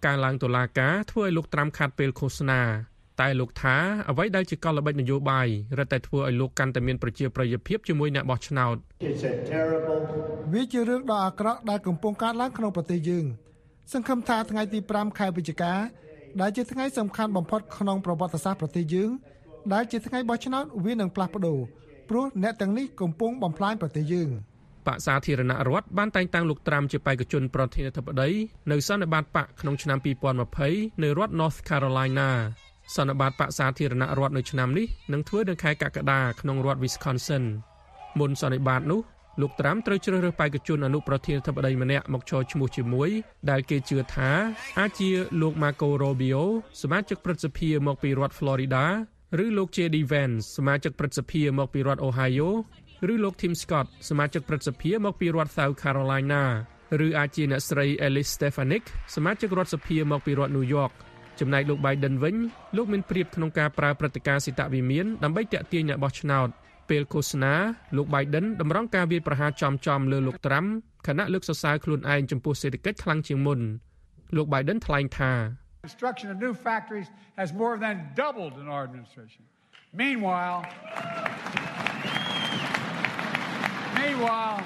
Speaker 12: ការឡើងតុលាការធ្វើឲ្យលោកត្រាំខាត់ពេលឃោសនាតែលោកថាអ្វីដែលជាកលល្បិចនយោបាយរឹតតែធ្វើឲ្យលោកកាន់តែមានប្រជាប្រិយភាពជាមួយអ្នកបោះឆ្នោត
Speaker 13: វាជារឿងដ៏អាក្រក់ដែលកំពុងកើតឡើងក្នុងប្រទេសយើងសង្ឃឹមថាថ្ងៃទីប្រាំខែវិច្ឆិកាដែលជាថ្ងៃសំខាន់បំផុតក្នុងប្រវត្តិសាស្ត្រប្រទេសយើងដែលជាថ្ងៃបោះឆ្នោតវានឹងផ្លាស់ប្ដូរព្រោះអ្នកទាំងនេះកំពុងបំផ្លាញប្រទេសយើង
Speaker 12: បកសាធារណរដ្ឋបានតែងតាំងលោកត្រាំជាបេក្ខជនប្រធានាធិបតីនៅសន្និបាតបកក្នុងឆ្នាំពីរពាន់ម្ភៃនៅរដ្ឋ North Carolina សន្និបាតបកសាធារណរដ្ឋនៅឆ្នាំនេះនឹងធ្វើនៅខែកក្កដាក្នុងរដ្ឋ Wisconsin មុនសន្និបាតនោះលោកត្រាំត្រូវជ្រើសរើសបេក្ខជនអនុប្រធានាធិបតីម្នាក់មកចូលឈ្មោះជាមួយដែលគេជឿថាអាចជាលោក Marco Rubio សមាជិកព្រឹទ្ធសភាមកពីរដ្ឋ Florida ឬលោក J D Vance សមាជិកព្រឹទ្ធសភាមកពីរដ្ឋ Ohio ឬលោក Tim Scott សមាជិកព្រឹទ្ធសភាមកពីរដ្ឋ South Carolina ឬអាចជាអ្នកស្រី Elise Stefanik សមាជិករដ្ឋសភាមកពីរដ្ឋ New York ចំណែកលោក Biden វិញលោកមានព្រៀបក្នុងការប្រើព្រឹត្តិការណ៍សិតវិមានដើម្បីទាក់ទាញអ្នកបោះឆ្នោតពេលឃោសនាលោក Biden តម្រង់ការវាយប្រហារចំចំលើលោកត្រាំខណៈលើកសរសើរខ្លួនឯងចំពោះសេដ្ឋកិច្ចខ្លាំងជាងមុនលោក Biden ថ្លែងថា
Speaker 14: Construction of new factories has more than doubled in our administration. Meanwhile, meanwhile,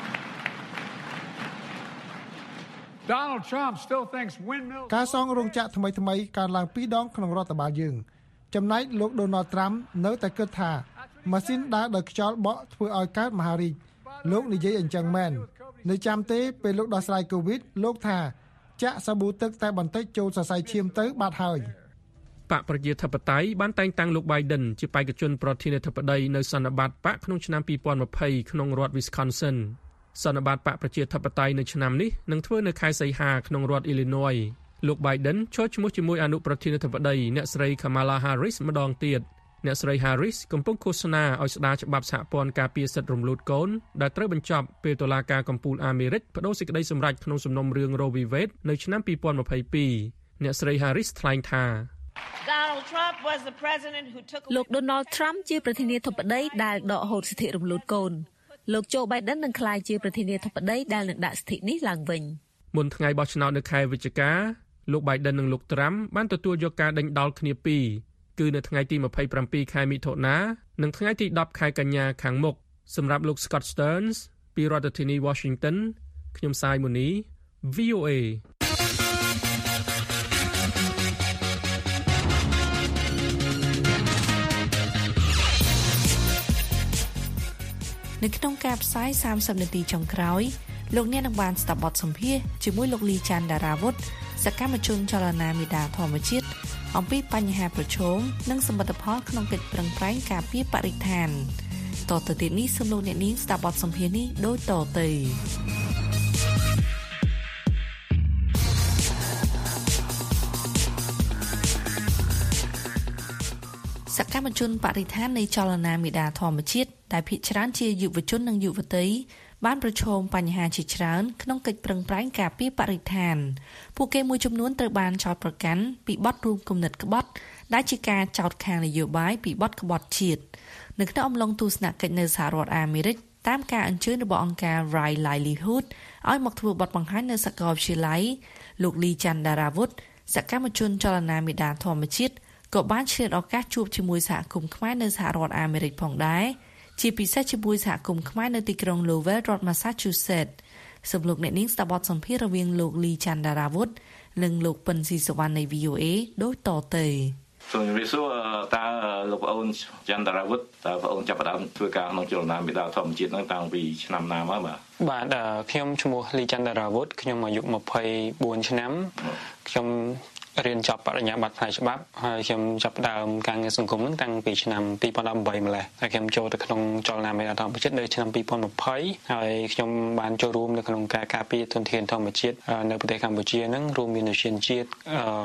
Speaker 14: Donald Trump still thinks windmills
Speaker 13: ការសង់រោងចក្រថ្មីថ្មីកើតឡើងពីរដងក្នុងរដ្ឋបាលយើងចំណែកលោក Donald Trump នៅតែគិតថាម៉ាស៊ីនដើរដោយខ្យល់បក់ធ្វើឲ្យកើតមហារីកលោកនិយាយអញ្ចឹងមែននៅចាំទេពេលលោកដោះស្រាយ COVID លោកថាចាក់សាប៊ូទឹកតែបន្តិចចូលសរសៃឈាមទៅបាត់ហើយ
Speaker 12: បកប្រជាធិបតេយ្យបានតែងតាំងលោក Biden ជាបេក្ខជនប្រធានាធិបតីនៅសន្និបាតបកក្នុងឆ្នាំពីរពាន់ម្ភៃក្នុងរដ្ឋ Wisconsin សន្និបាតបកប្រជាធិបតេយ្យនៅឆ្នាំនេះនឹងធ្វើនៅខែសីហាក្នុងរដ្ឋ Illinois លោក Biden ចូលឈ្មោះជាមួយអនុប្រធានាធិបតីអ្នកស្រី Kamala Harris ម្ដងទៀតអ្នកស្រី Harris កំពុងឃោសនាឲ្យស្ដារច្បាប់សហព័ន្ធការពារសិទ្ធិរំលូតកូនដែលត្រូវបញ្ចប់ពេលតុលាការកំពូលអាមេរិកបដូរសេចក្តីសម្រេចក្នុងសំណុំរឿង Roe v. Wade នៅឆ្នាំពីរពាន់ម្ភៃពីរអ្នកស្រី Harris ថ្លែងថា
Speaker 15: Donald Trump was the president who took
Speaker 16: លោក Donald Trump ជាប្រធានាធិបតីដែលដកហូតសិទ្ធិរំលូតកូនលោក Joe Biden នឹងក្លាយជាប្រធានាធិបតីដែលនឹងដាក់សិទ្ធិនេះឡើងវិញ
Speaker 12: មុនថ្ងៃបោះឆ្នោតនៅខែវិច្ឆិកាលោក Biden និងលោក Trump បានទទួលយកការដេញដោលគ្នាពីរគឺនៅថ្ងៃទីម្ភៃប្រាំពីរខែមិថុនានិងថ្ងៃទីដប់ខែកញ្ញាខាងមុខសម្រាប់លោក Scott Stearns ពីរដ្ឋធានី Washington ខ្ញុំសាយមូនី V O A
Speaker 3: នៅក្នុងការផ្សាយសាមសិបនាទីចុងក្រោយលោកអ្នកនឹងបានស្ដាប់បទសម្ភាសន៍ជាមួយលោកលីចាន់ដារាវុធសកម្មជនចលនាមេដាធម្មជាតិអំពីបញ្ហាប្រឈមនិងសមិទ្ធផលក្នុងកិច្ចប្រឹងប្រែងការពារបរិស្ថានតទៅទៀតនេះសូមលោកអ្នកនាងស្ដាប់បទសម្ភាសន៍នេះដូចតទៅសកម្មជនបរិស្ថាននៃចលនាមេដាធម្មជាតិដែលភាគច្រើនជាយុវជននិងយុវតីបានប្រឈមបញ្ហាជាច្រើនក្នុងកិច្ចប្រឹងប្រែងការពារបរិស្ថានពួកគេមួយចំនួនត្រូវបានចោទប្រកាន់ពីបទរួមគំនិតក្បត់ដែលជាការចោទខាងនយោបាយពីបទក្បត់ជាតិនៅក្នុងអំឡុងទស្សនកិច្ចនៅសហរដ្ឋអាមេរិកតាមការអញ្ជើញរបស់អង្គការ Right Livelihood ឲ្យមកធ្វើបទបង្ហាញនៅសាកលវិទ្យាល័យលោកលីចាន់ដារាវុធសកម្មជនចលនាមេដាធម្មជាតិក៏បានឆ្លៀតឱកាសជួបជាមួយសហគមន៍ខ្មែរនៅសហរដ្ឋអាមេរិកផងដែរជាពិសេសជាមួយសហគមន៍ខ្មែរនៅទីក្រុង Lowell រដ្ឋ Massachusetts សូមលោកអ្នកនាងស្ដាប់បទសម្ភាសន៍រវាងលោកលីចាន់ដារាវុធនិងលោកពិនស៊ីសវណ្ណនៃ V O A ដូចតទៅ
Speaker 17: សូមជម្រាបសួរតើលោកប្អូនចន្ទរាវុធតើបងអូនចាប់ផ្ដើមធ្វើការក្នុងចលនាមេដាធម្មជាតិហ្នឹងតាំងពីឆ្នាំណាមកបាទ
Speaker 18: បាទខ្ញុំឈ្មោះលីចន្ទរាវុធខ្ញុំអាយុម្ភៃបួនឆ្នាំខ្ញុំរៀនចប់បរិញ្ញាបត្រផ្នែកច្បាប់ហើយខ្ញុំចាប់ផ្ដើមការងារសង្គមហ្នឹងតាំងពីឆ្នាំពីរពាន់ដប់ប្រាំម្លេះហើយខ្ញុំចូលទៅក្នុងចលនាមេដាធម្មជាតិនៅឆ្នាំពីរពាន់ម្ភៃហើយខ្ញុំបានចូលរួមនៅក្នុងការការពារធនធានធម្មជាតិនៅប្រទេសកម្ពុជាហ្នឹងរួមមានឧទ្យានជាតិ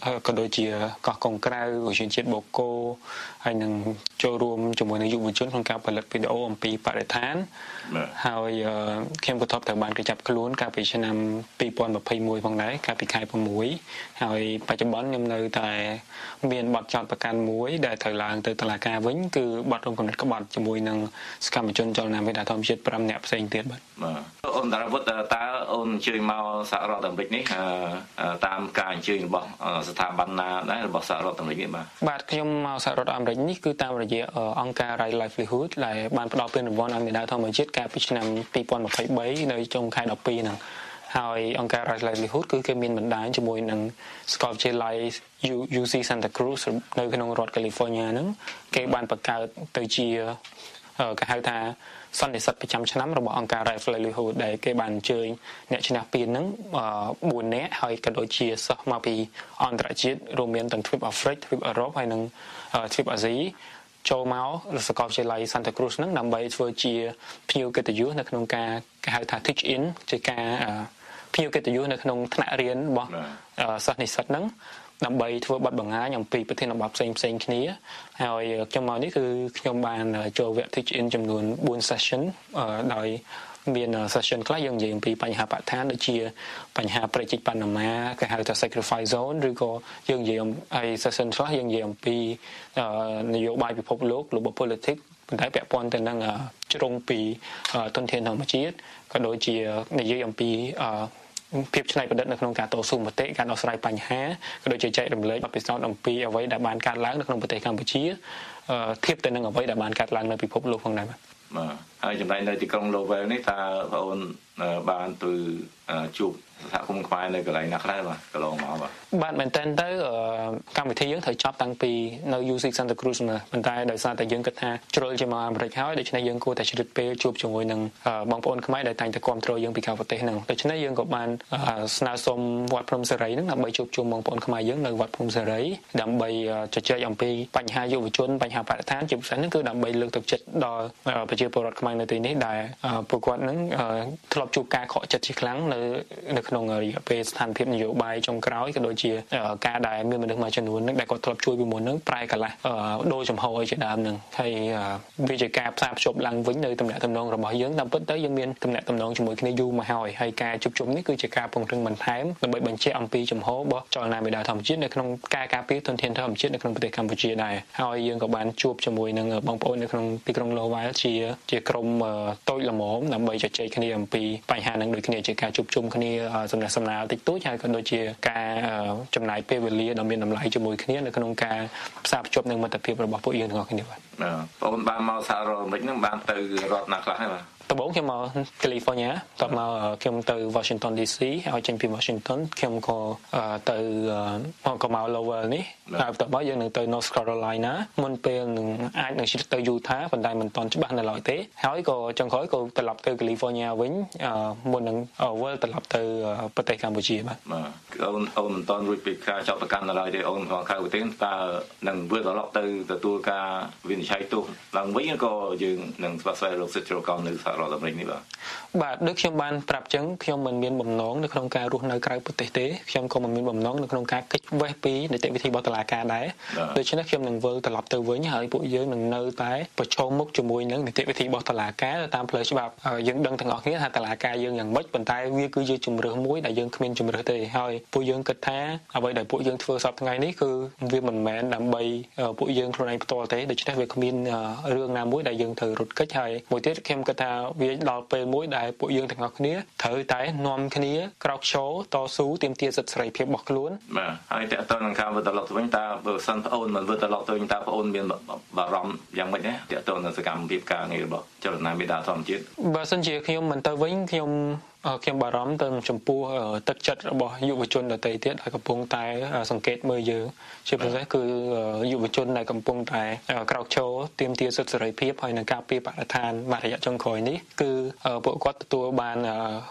Speaker 18: ក៏ដូចជាកោះកុងក្រៅឧស្សាហជាតិបូកូហើយនឹងចូលរួមជាមួយនឹងយុវជនក្នុងការផលិតវីដេអូអំពីបរិស្ថានហើយខ្ញុំក៏ធ្លាប់ត្រូវបានគេចាប់ខ្លួនកាលពីឆ្នាំពីរពាន់ម្ភៃមួយផងដែរកាលពីខែប្រាំមួយហើយបច្ចុប្បន្នខ្ញុំនៅតែមានបទចោទប្រកាន់មួយដែលត្រូវឡើងទៅតុលាការវិញគឺបទរំកំណត់ក្បត់ជាមួយនឹងសកម្មជនចលនាមេដាធម្មជាតិប្រាំនាក់ផ្សេងទៀតបាទ
Speaker 17: អូនតារាវុធតើអូនអញ្ជើញមកសហរដ្ឋអាមេរិកនេះតាមការអញ្ជើញរបស់ស្ថាប័នណាដែររបស់សហរដ្ឋអាមេរិកនេះបាទ
Speaker 18: បាទខ្ញុំមកសហរដ្ឋអាមេរិកនេះគឺតាមរយៈអង្គការ Right Livelihood ដែលបានផ្ដល់ពានរង្វាន់ឲ្យមេដាធម្មជាតិកាលពីឆ្នាំពីរពាន់ម្ភៃបីនៅចុងខែដប់ពីរហ្នឹងហើយអង្គការ Right Livelihood គឺគេមានបណ្ដាញជាមួយនឹងសាកលវិទ្យាល័យ U C Santa Cruz នៅក្នុងរដ្ឋ California ហ្នឹងគេបានបង្កើតទៅជាគេហៅថាសន្និសីទប្រចាំឆ្នាំរបស់អង្គការ Right Livelihood ដែលគេបានអញ្ជើញអ្នកឈ្នះពានហ្នឹងបួននាក់ហើយក៏ដូចជាសិស្សមកពីអន្តរជាតិរួមមានទាំងទ្វីបអាហ្វ្រិកទ្វីបអឺរ៉ុបហើយនិងទ្វីបអាស៊ីចូលមកសាកលវិទ្យាល័យ Santa Cruz ហ្នឹងដើម្បីធ្វើជាភ្ញៀវកិត្តិយសនៅក្នុងការគេហៅថា teach in ជាការភ្ញៀវកិត្តិយសនៅក្នុងថ្នាក់រៀនរបស់សិស្សនិស្សិតហ្នឹងដើម្បីធ្វើបទបង្ហាញអំពីប្រធានបទផ្សេងផ្សេងគ្នាហើយខ្ញុំមកនេះគឺខ្ញុំបានចូលវគ្គ teach in ចំនួនបួន session ដោយមាន session ខ្លះយើងនិយាយអំពីបញ្ហាបរិស្ថានដូចជាបញ្ហាប្រតិបត្តិមាគេហៅថា sacrifice zone ឬក៏យើងនិយាយអំពី session ខ្លះយើងនិយាយអំពីនយោបាយពិភពលោករបប politics ប៉ុន្តែពាក់ព័ន្ធទៅនឹងជ្រុងពីទុនធានធម្មជាតិក៏ដូចជានិយាយអំពីភាពច្នៃប្រឌិតនៅក្នុងការតស៊ូមតិការដោះស្រាយបញ្ហាក៏ដូចជាចែករំលែកបទពិសោធន៍អំពីអ្វីដែលបានកើតឡើងនៅក្នុងប្រទេសកម្ពុជាធៀបទៅនឹងអ្វីដែលបានកើតឡើងនៅពិភពលោកផងដែរបាទ
Speaker 17: ហើយចំណែកនៅទីក្រុង Lowell នេះតើបងអូនបានទៅជួបសហគមន៍ខ្មែរនៅកន្លែងណាខ្លះបាទកន្លងមកបាទ
Speaker 18: បាទមែនតើទៅកម្មវិធីយើងត្រូវចប់តាំងពីនៅ U C Santa Cruz មកប៉ុន្តែដោយសារតែយើងគិតថាជ្រុលជាមកអាមេរិកហើយដូច្នេះយើងគួរតែជ្រើសពេលជួបជាមួយនឹងបងប្អូនខ្មែរដែលតែងតែគ្រប់គ្រងយើងពីក្រៅប្រទេសហ្នឹងដូច្នេះយើងក៏បានស្នើសុំវត្តភ្នំសេរីហ្នឹងដើម្បីជួបជុំបងប្អូនខ្មែរយើងនៅវត្តភ្នំសេរីដើម្បីជជែកអំពីបញ្ហាយុវជនបញ្ហាបរិស្ថានជាពិសេសហ្នឹងគឺដើម្បីលើកទឹកចិត្តដល់ប្រជាពលរដ្ឋខ្មែរនៅទីនេះដែលពួកគាត់ហ្នឹងធ្លាប់ជួបការខកចិត្តជាខ្លាំងនៅនៅក្នុងរយៈពេលស្ថានភាពនយោបាយចុងក្រោយក៏ដូចជាការដែលមានមនុស្សមួយចំនួនហ្នឹងដែលគាត់ធ្លាប់ជួយពីមុនហ្នឹងប្រែកន្លះដូរចំហឲ្យជាដើមហ្នឹងហើយវាជាការផ្សារភ្ជាប់ឡើងវិញនៅទំនាក់ទំនងរបស់យើងតាមពិតទៅយើងមានទំនាក់ទំនងជាមួយគ្នាយូរមកហើយហើយការជួបជុំនេះគឺជាការពង្រឹងបន្ថែមដើម្បីបញ្ជាក់អំពីចំហរបស់ចលនាមេដាធម្មជាតិនៅក្នុងការការពារធនធានធម្មជាតិនៅក្នុងប្រទេសកម្ពុជាដែរហើយយើងក៏បានជួបជាមួយនឹងបងប្អូននៅក្នុងទីក្រុង Lowell ជាជាក្រុមតូចល្មមដើម្បីជជែកគ្នាអំពីបញ្ហានឹងដូចគ្នាជាការជួបជុំគ្នាសំណេះសំណាលតិចតួចហើយក៏ដូចជាការចំណាយពេលវេលាដ៏មានតម្លៃជាមួយគ្នានៅក្នុងការផ្សារភ្ជាប់នឹងមិត្តភាពរបស់ពួកយើងទាំងអស់គ្នាបាទ
Speaker 17: បងប្អូនបានមកសហរដ្ឋអាមេរិកហ្នឹងបានទៅរដ្ឋណាខ្លះហើយបាទ
Speaker 18: ដំបូងខ្ញុំមក California តបមកខ្ញុំទៅ Washington ឌី ซี ហើយចេញពី Washington ខ្ញុំក៏ទៅមកក៏មក Lowell នេះហើយតបមកយើងនឹងទៅ North Carolina មុនពេលនឹងអាចនឹងជិះទៅ Utah ប៉ុន្តែមិនទាន់ច្បាស់នៅឡើយទេហើយក៏ចុងក្រោយក៏ត្រឡប់ទៅ California វិញមុននឹងវិលត្រឡប់ទៅប្រទេសកម្ពុជាបាទ
Speaker 17: អូនអូនមិនទាន់រួចពីការចាប់ប្រកាន់នៅឡើយទេអូនក៏ក្រៅប្រទេសតើនឹងវិលត្រឡប់ទៅទទួលការវិនិច្ឆ័យទោសឡើងវិញក៏យើងនឹងស្វាស្វែងរកសិទ្ធិជ្រកកោននៅសហរដ្ឋអាមេរិកនេះបាទ
Speaker 18: បាទដូចខ្ញុំបានប្រាប់ចឹងខ្ញុំមិនមានបំណងនៅក្នុងការរស់នៅក្រៅប្រទេសទេខ្ញុំក៏មិនមានបំណងនៅក្នុងការគេចវេះពីនីតិវិធីរបស់តុលាការដែរដូច្នេះខ្ញុំនឹងវិលត្រឡប់ទៅវិញហើយពួកយើងនឹងនៅតែប្រឈមមុខជាមួយនឹងនីតិវិធីរបស់តុលាការតាមផ្លូវច្បាប់យើងដឹងទាំងអស់គ្នាថាតុលាការយើងយ៉ាងម៉េចប៉ុន្តែវាគឺជាជំរើសមួយដែលយើងគ្មានជំរើសទេហើយពួកយើងគិតថាអ្វីដែលពួកយើងធ្វើសប្តាហ៍ថ្ងៃនេះគឺវាមិនមែនដើម្បីពួកយើងខ្លួនឯងផ្ទាល់ទេដូច្នេះវាគ្មានរឿងណាមួយដែលយើងត្រូវរត់គេចហើយមួយទៀតខ្ញុំគិតថាវាដល់ពេលមួយដែលពួកយើងទាំងអស់គ្នាត្រូវតែនាំគ្នាក្រោកឈរតស៊ូទាមទារសិទ្ធិសេរីភាពរបស់ខ្លួន
Speaker 17: បាទហើយតើតើនឹងការវិលត្រឡប់ទៅវិញតើបើសិនប្អូនមិនវិលត្រឡប់ទៅវិញតើប្អូនមានបារម្ភយ៉ាងម៉េចដែរតើតើនឹងសកម្មភាពការងាររបស់ចលនាមេដាធម្មជាតិ
Speaker 18: បើសិនជាខ្ញុំមិនទៅវិញខ្ញុំខ្ញុំបារម្ភទៅចំពោះទឹកចិត្តរបស់យុវជនដទៃទៀតដែលកំពុងតែសង្កេតមើលយើងជាពិសេសគឺយុវជនដែលកំពុងតែក្រោកឈរទាមទារសិទ្ធិសេរីភាពហើយនឹងការពារបរិស្ថានមួយរយៈចុងក្រោយនេះគឺពួកគាត់ទទួលបាន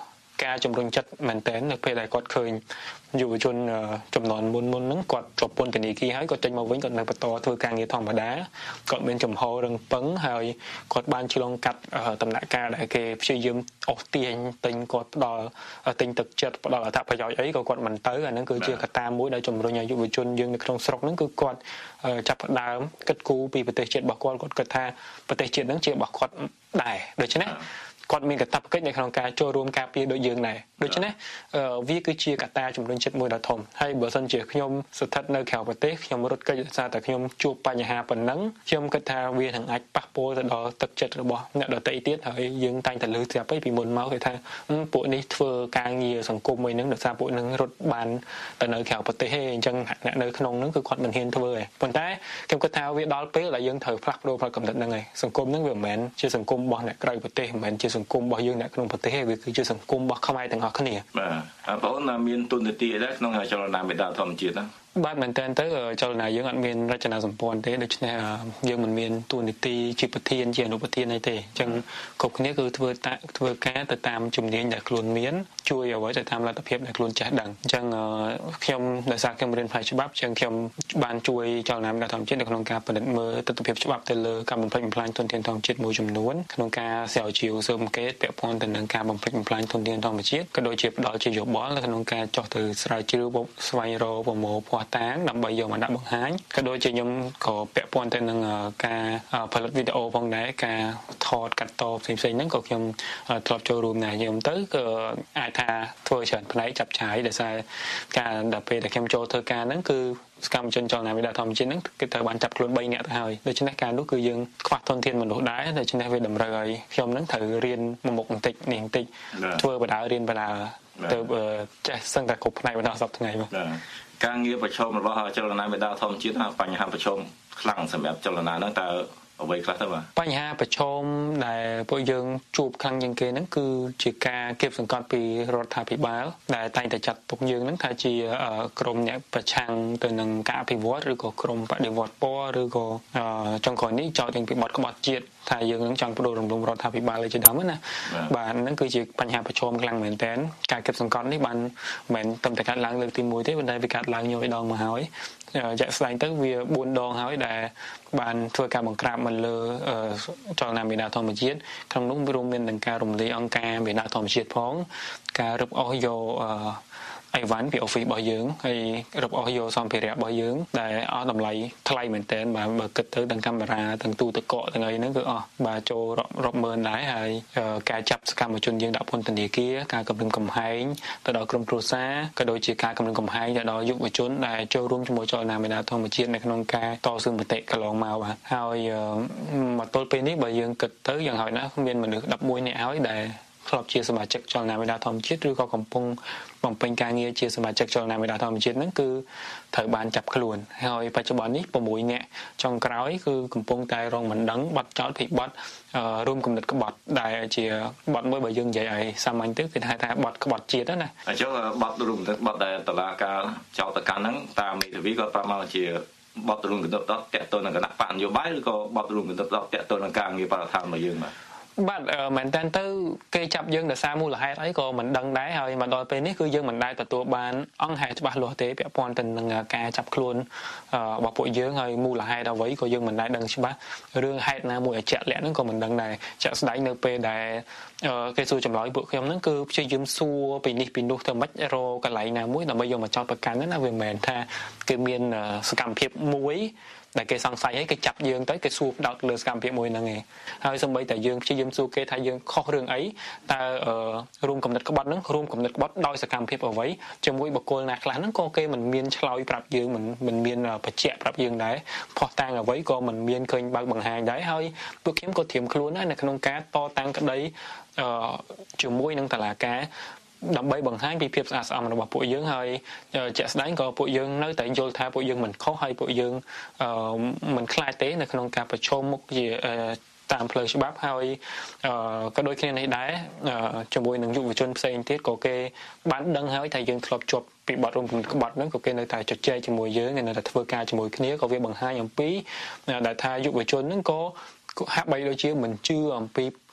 Speaker 18: ការជំរុញចិត្តមែនទែននៅពេលដែលគាត់ឃើញយុវជនចំនួនមុនមុនហ្នឹងគាត់ជាប់ពន្ធនាគារហើយគាត់ចេញមកវិញគាត់នៅបន្តធ្វើការងារធម្មតាគាត់មានចំហររឹងប៉ឹងហើយគាត់បានឆ្លងកាត់ដំណាក់កាលដែលគេព្យាយាមអូសទាញទិញគាត់ផ្ដល់ទិញទឹកចិត្តផ្ដល់អត្ថប្រយោជន៍អីក៏គាត់មិនទៅអាហ្នឹងគឺជាកត្តាមួយដែលជំរុញឲ្យយុវជនយើងនៅក្នុងស្រុកហ្នឹងគឺគាត់ចាប់ផ្ដើមគិតគូរពីប្រទេសជាតិរបស់គាត់គាត់គិតថាប្រទេសជាតិហ្នឹងជារបស់គាត់ដែរដូច្នេះគាត់មានកាតព្វកិច្ចនៅក្នុងការចូលរួមការពារដូចយើងដែរដូច្នេះវាគឺជាកត្តាជំរុញចិត្តមួយដ៏ធំហើយបើសិនជាខ្ញុំស្ថិតនៅក្រៅប្រទេសខ្ញុំរត់គេចដោយសារតែខ្ញុំជួបបញ្ហាប៉ុណ្ណឹងខ្ញុំគិតថាវានឹងអាចប៉ះពាល់ទៅដល់ទឹកចិត្តរបស់អ្នកដទៃទៀតហើយយើងតែងតែលើស្រាប់ពីមុនមកគេថាពួកនេះធ្វើការងារសង្គមមួយហ្នឹងដោយសារពួកនឹងរត់បានទៅនៅក្រៅប្រទេសទេអញ្ចឹងអ្នកនៅក្នុងហ្នឹងគឺគាត់មិនហ៊ានធ្វើទេប៉ុន្តែខ្ញុំគិតថាវាដល់ពេលដែលយើងត្រូវផ្លាស់ប្ដូរផ្នត់គំនិតហ្នឹងហើយសង្គមហ្នឹងវាមិនមែនជាសង្គមរបស់អ្នកក្រៅប្រទេសមិនមែនជាសង្គមរបស់យើងអ្នកក្នុងប្រទេសទេវាគឺជាសង្គមរបស់ខ្មែរទាំងអស់គ្នា
Speaker 17: បាទបងប្អូនមានទុននីតិអីដែរក្នុងចលនាមេដាធម្មជាតិណា
Speaker 18: បាទមែនតើទៅចលនាយើងអត់មានរចនាសម្ព័ន្ធទេដូច្នេះយើងមិនមានតួនាទីជាប្រធានជាអនុប្រធានអីទេអញ្ចឹងគ្រប់គ្នាគឺធ្វើតាធ្វើការទៅតាមជំនាញដែលខ្លួនមានជួយអ្វីទៅតាមលទ្ធភាពដែលខ្លួនចេះដឹងអញ្ចឹងខ្ញុំដោយសារខ្ញុំរៀនផ្នែកច្បាប់អញ្ចឹងខ្ញុំបានជួយចលនាមេដាធម្មជាតិនៅក្នុងការពិនិត្យមើលទស្សនវិជ្ជាច្បាប់ទៅលើការបំផ្លិចបំផ្លាញធនធានធម្មជាតិមួយចំនួនក្នុងការស្រាវជ្រាវស៊ើបអង្កេតពាក់ព័ន្ធទៅនឹងការបំផ្លិចបំផ្លាញធនធានធម្មជាតិក៏ដូចជាផ្ដល់ជាយោបល់នៅក្នុងការចោះទៅស្រាវជ្រាវស្វែងរកប្រមូលភស្តុតាងដើម្បីយកមកដាក់បង្ហាញក៏ដូចជាខ្ញុំក៏ពាក់ព័ន្ធទៅនឹងការផលិតវីដេអូផងដែរការថតកាត់តផ្សេងៗហ្នឹងក៏ខ្ញុំធ្លាប់ចូលរួមដែរខ្ញុំទៅក៏អាចថាធ្វើច្រើនផ្នែកចាប់ឆាយដោយសារការដល់ពេលដែលខ្ញុំចូលធ្វើការហ្នឹងគឺសកម្មជនចលនាមេដាធម្មជាតិហ្នឹងគេត្រូវបានចាប់ខ្លួនបីនាក់ទៅហើយដូច្នេះការនោះគឺយើងខ្វះធនធានមនុស្សដែរដូច្នេះវាតម្រូវឲ្យខ្ញុំហ្នឹងត្រូវរៀនមួយមុខបន្តិចនេះបន្តិចធ្វើបដារៀនបដាទៅចេះសឹងតែគ្រប់ផ្នែកបណ្ដោះសពថ្ងៃមក
Speaker 17: ការងារប្រឈមរបស់ចលនាមេដាធម្មជាតិបញ្ហាប្រឈមខ្លាំងសម្រាប់ចលនាហ្នឹងតើអ្វីខ្លះទៅបាទ
Speaker 18: បញ្ហាប្រឈមដែលពួកយើងជួបខ្លាំងជាងគេហ្នឹងគឺជាការគៀបសង្កត់ពីរដ្ឋាភិបាលដែលតែងតែចាត់ទុកយើងហ្នឹងថាជាក្រុមអ្នកប្រឆាំងទៅនឹងការអភិវឌ្ឍឬក៏ក្រុមបដិវត្តពណ៌ឬក៏ចុងក្រោយនេះចោទទាំងពីបទក្បត់ជាតិថាយើងនឹងចង់បដូររំលំរដ្ឋាភិបាលជាដើមណាបាទហ្នឹងគឺជាបញ្ហាប្រឈមខ្លាំងមែនទែនការគិតសង្កត់នេះបានមិនមែនតែកាត់ឡើងលើកទីមួយទេប៉ុន្តែវាកាត់ឡើងញយដងមកហើយជាក់ស្ដែងទៅវាបួនដងហើយដែលបានធ្វើការបង្ក្រាបមកលើចលនាមេដាធម្មជាតិក្នុងនោះរួមមានទាំងការរំលាយអង្គការមេដាធម្មជាតិផងការរឹបអូសយកអីវ៉ាន់ពី office របស់យើងហើយរឹបអូសយកសម្ភារៈរបស់យើងដែលអស់តម្លៃថ្លៃមែនទែនបាទបើគិតទៅទាំងកាមេរ៉ាទាំងទូទឹកកកទាំងអីហ្នឹងគឺអស់បាទចូលរាប់ម៉ឺនដែរហើយការចាប់សកម្មជនយើងដាក់ពន្ធនាគារការគំរាមកំហែងទៅដល់ក្រុមគ្រួសារក៏ដូចជាការគំរាមកំហែងទៅដល់យុវជនដែលចូលរួមជាមួយចលនាមេដាធម្មជាតិនៅក្នុងការតស៊ូមតិកន្លងមកបាទហើយមកទល់ពេលនេះបើយើងគិតទៅយ៉ាងហោចណាស់មានមនុស្សដប់មួយនាក់ហើយដែលធ្លាប់ជាសមាជិកចលនាមេដាធម្មជាតិឬក៏កំពុងបំពេញការងារជាសមាជិកចលនាមេដាធម្មជាតិហ្នឹងគឺត្រូវបានចាប់ខ្លួនហើយបច្ចុប្បន្ននេះ៦នាក់ចុងក្រោយគឺកំពុងតែរងមិនដឹងបាត់ចោតពីបាត់រួមគំនិតក្បត់ដែលជាបាត់មួយបើយើងនិយាយឲ្យសាមញ្ញទៅគេហៅថាបាត់ក្បត់ជាតិណា
Speaker 17: អញ្ចឹងបាត់រួមគំនិតបាត់ដែលតឡាការចោតតកម្មហ្នឹងតាមមេធាវីក៏ប្រាប់មកជាបាត់រួមគំនិតដល់តាក់ទងនឹងគណៈបកនយោបាយឬក៏បាត់រួមគំនិតដល់តាក់ទងនឹងការងារបរិស្ថានរបស់យើងបាទ
Speaker 18: បាទមែនតើទៅគេចាប់យើងដោយសារមូលហេតុអីក៏មិនដឹងដែរហើយមកដល់ពេលនេះគឺយើងមិនដែលទទួលបានអង្គហេតុច្បាស់លាស់ទេពាក់ព័ន្ធទៅនឹងការចាប់ខ្លួនរបស់ពួកយើងហើយមូលហេតុអ្វីក៏យើងមិនដែលដឹងច្បាស់រឿងហេតុណាមួយឲ្យជាក់លាក់ហ្នឹងក៏មិនដឹងដែរជាក់ស្ដែងនៅពេលដែលគេសួរចម្លើយពួកខ្ញុំហ្នឹងគឺព្យាយាមសួរពីនេះពីនោះទៅមិនរកកន្លែងណាមួយដើម្បីយកមកចោទប្រកាន់ហ្នឹងណាវាមិនមែនថាគេមានសកម្មភាពមួយដែលគេសង្ស័យឲ្យគេចាប់យើងទៅគេសួរផ្ដោតលើសកម្មភាពមួយហ្នឹងឯងហើយសូម្បីតែយើងព្យាយាមសួរគេថាយើងខុសរឿងអីតើរួមគំនិតក្បត់ហ្នឹងរួមគំនិតក្បត់ដោយសកម្មភាពអ្វីជាមួយបុគ្គលណាខ្លះហ្នឹងក៏គេមិនមានឆ្លើយប្រាប់យើងមិនមិនមានបញ្ជាក់ប្រាប់យើងដែរផុសតាំងអ្វីក៏មិនមានឃើញបើកបង្ហាញដែរហើយពួកខ្ញុំក៏ត្រៀមខ្លួនដែរនៅក្នុងការតតាំងក្តីជាមួយនឹងតុលាការដើម្បីបង្ហាញពីភាពស្អាតស្អំរបស់ពួកយើងហើយជាក់ស្ដែងក៏ពួកយើងនៅតែយល់ថាពួកយើងមិនខុសហើយពួកយើងមិនខ្លាចទេនៅក្នុងការប្រឈមមុខជាតាមផ្លូវច្បាប់ហើយក៏ដូចគ្នានេះដែរជាមួយនឹងយុវជនផ្សេងទៀតក៏គេបានដឹងហើយថាយើងធ្លាប់ជាប់ពីបទរួមគំនិតក្បត់ហ្នឹងក៏គេនៅតែជជែកជាមួយយើងនៅតែធ្វើការជាមួយគ្នាក៏វាបង្ហាញអំពីដែលថាយុវជនហ្នឹងក៏ហាក់បីដូចជាមិនជឿអំពី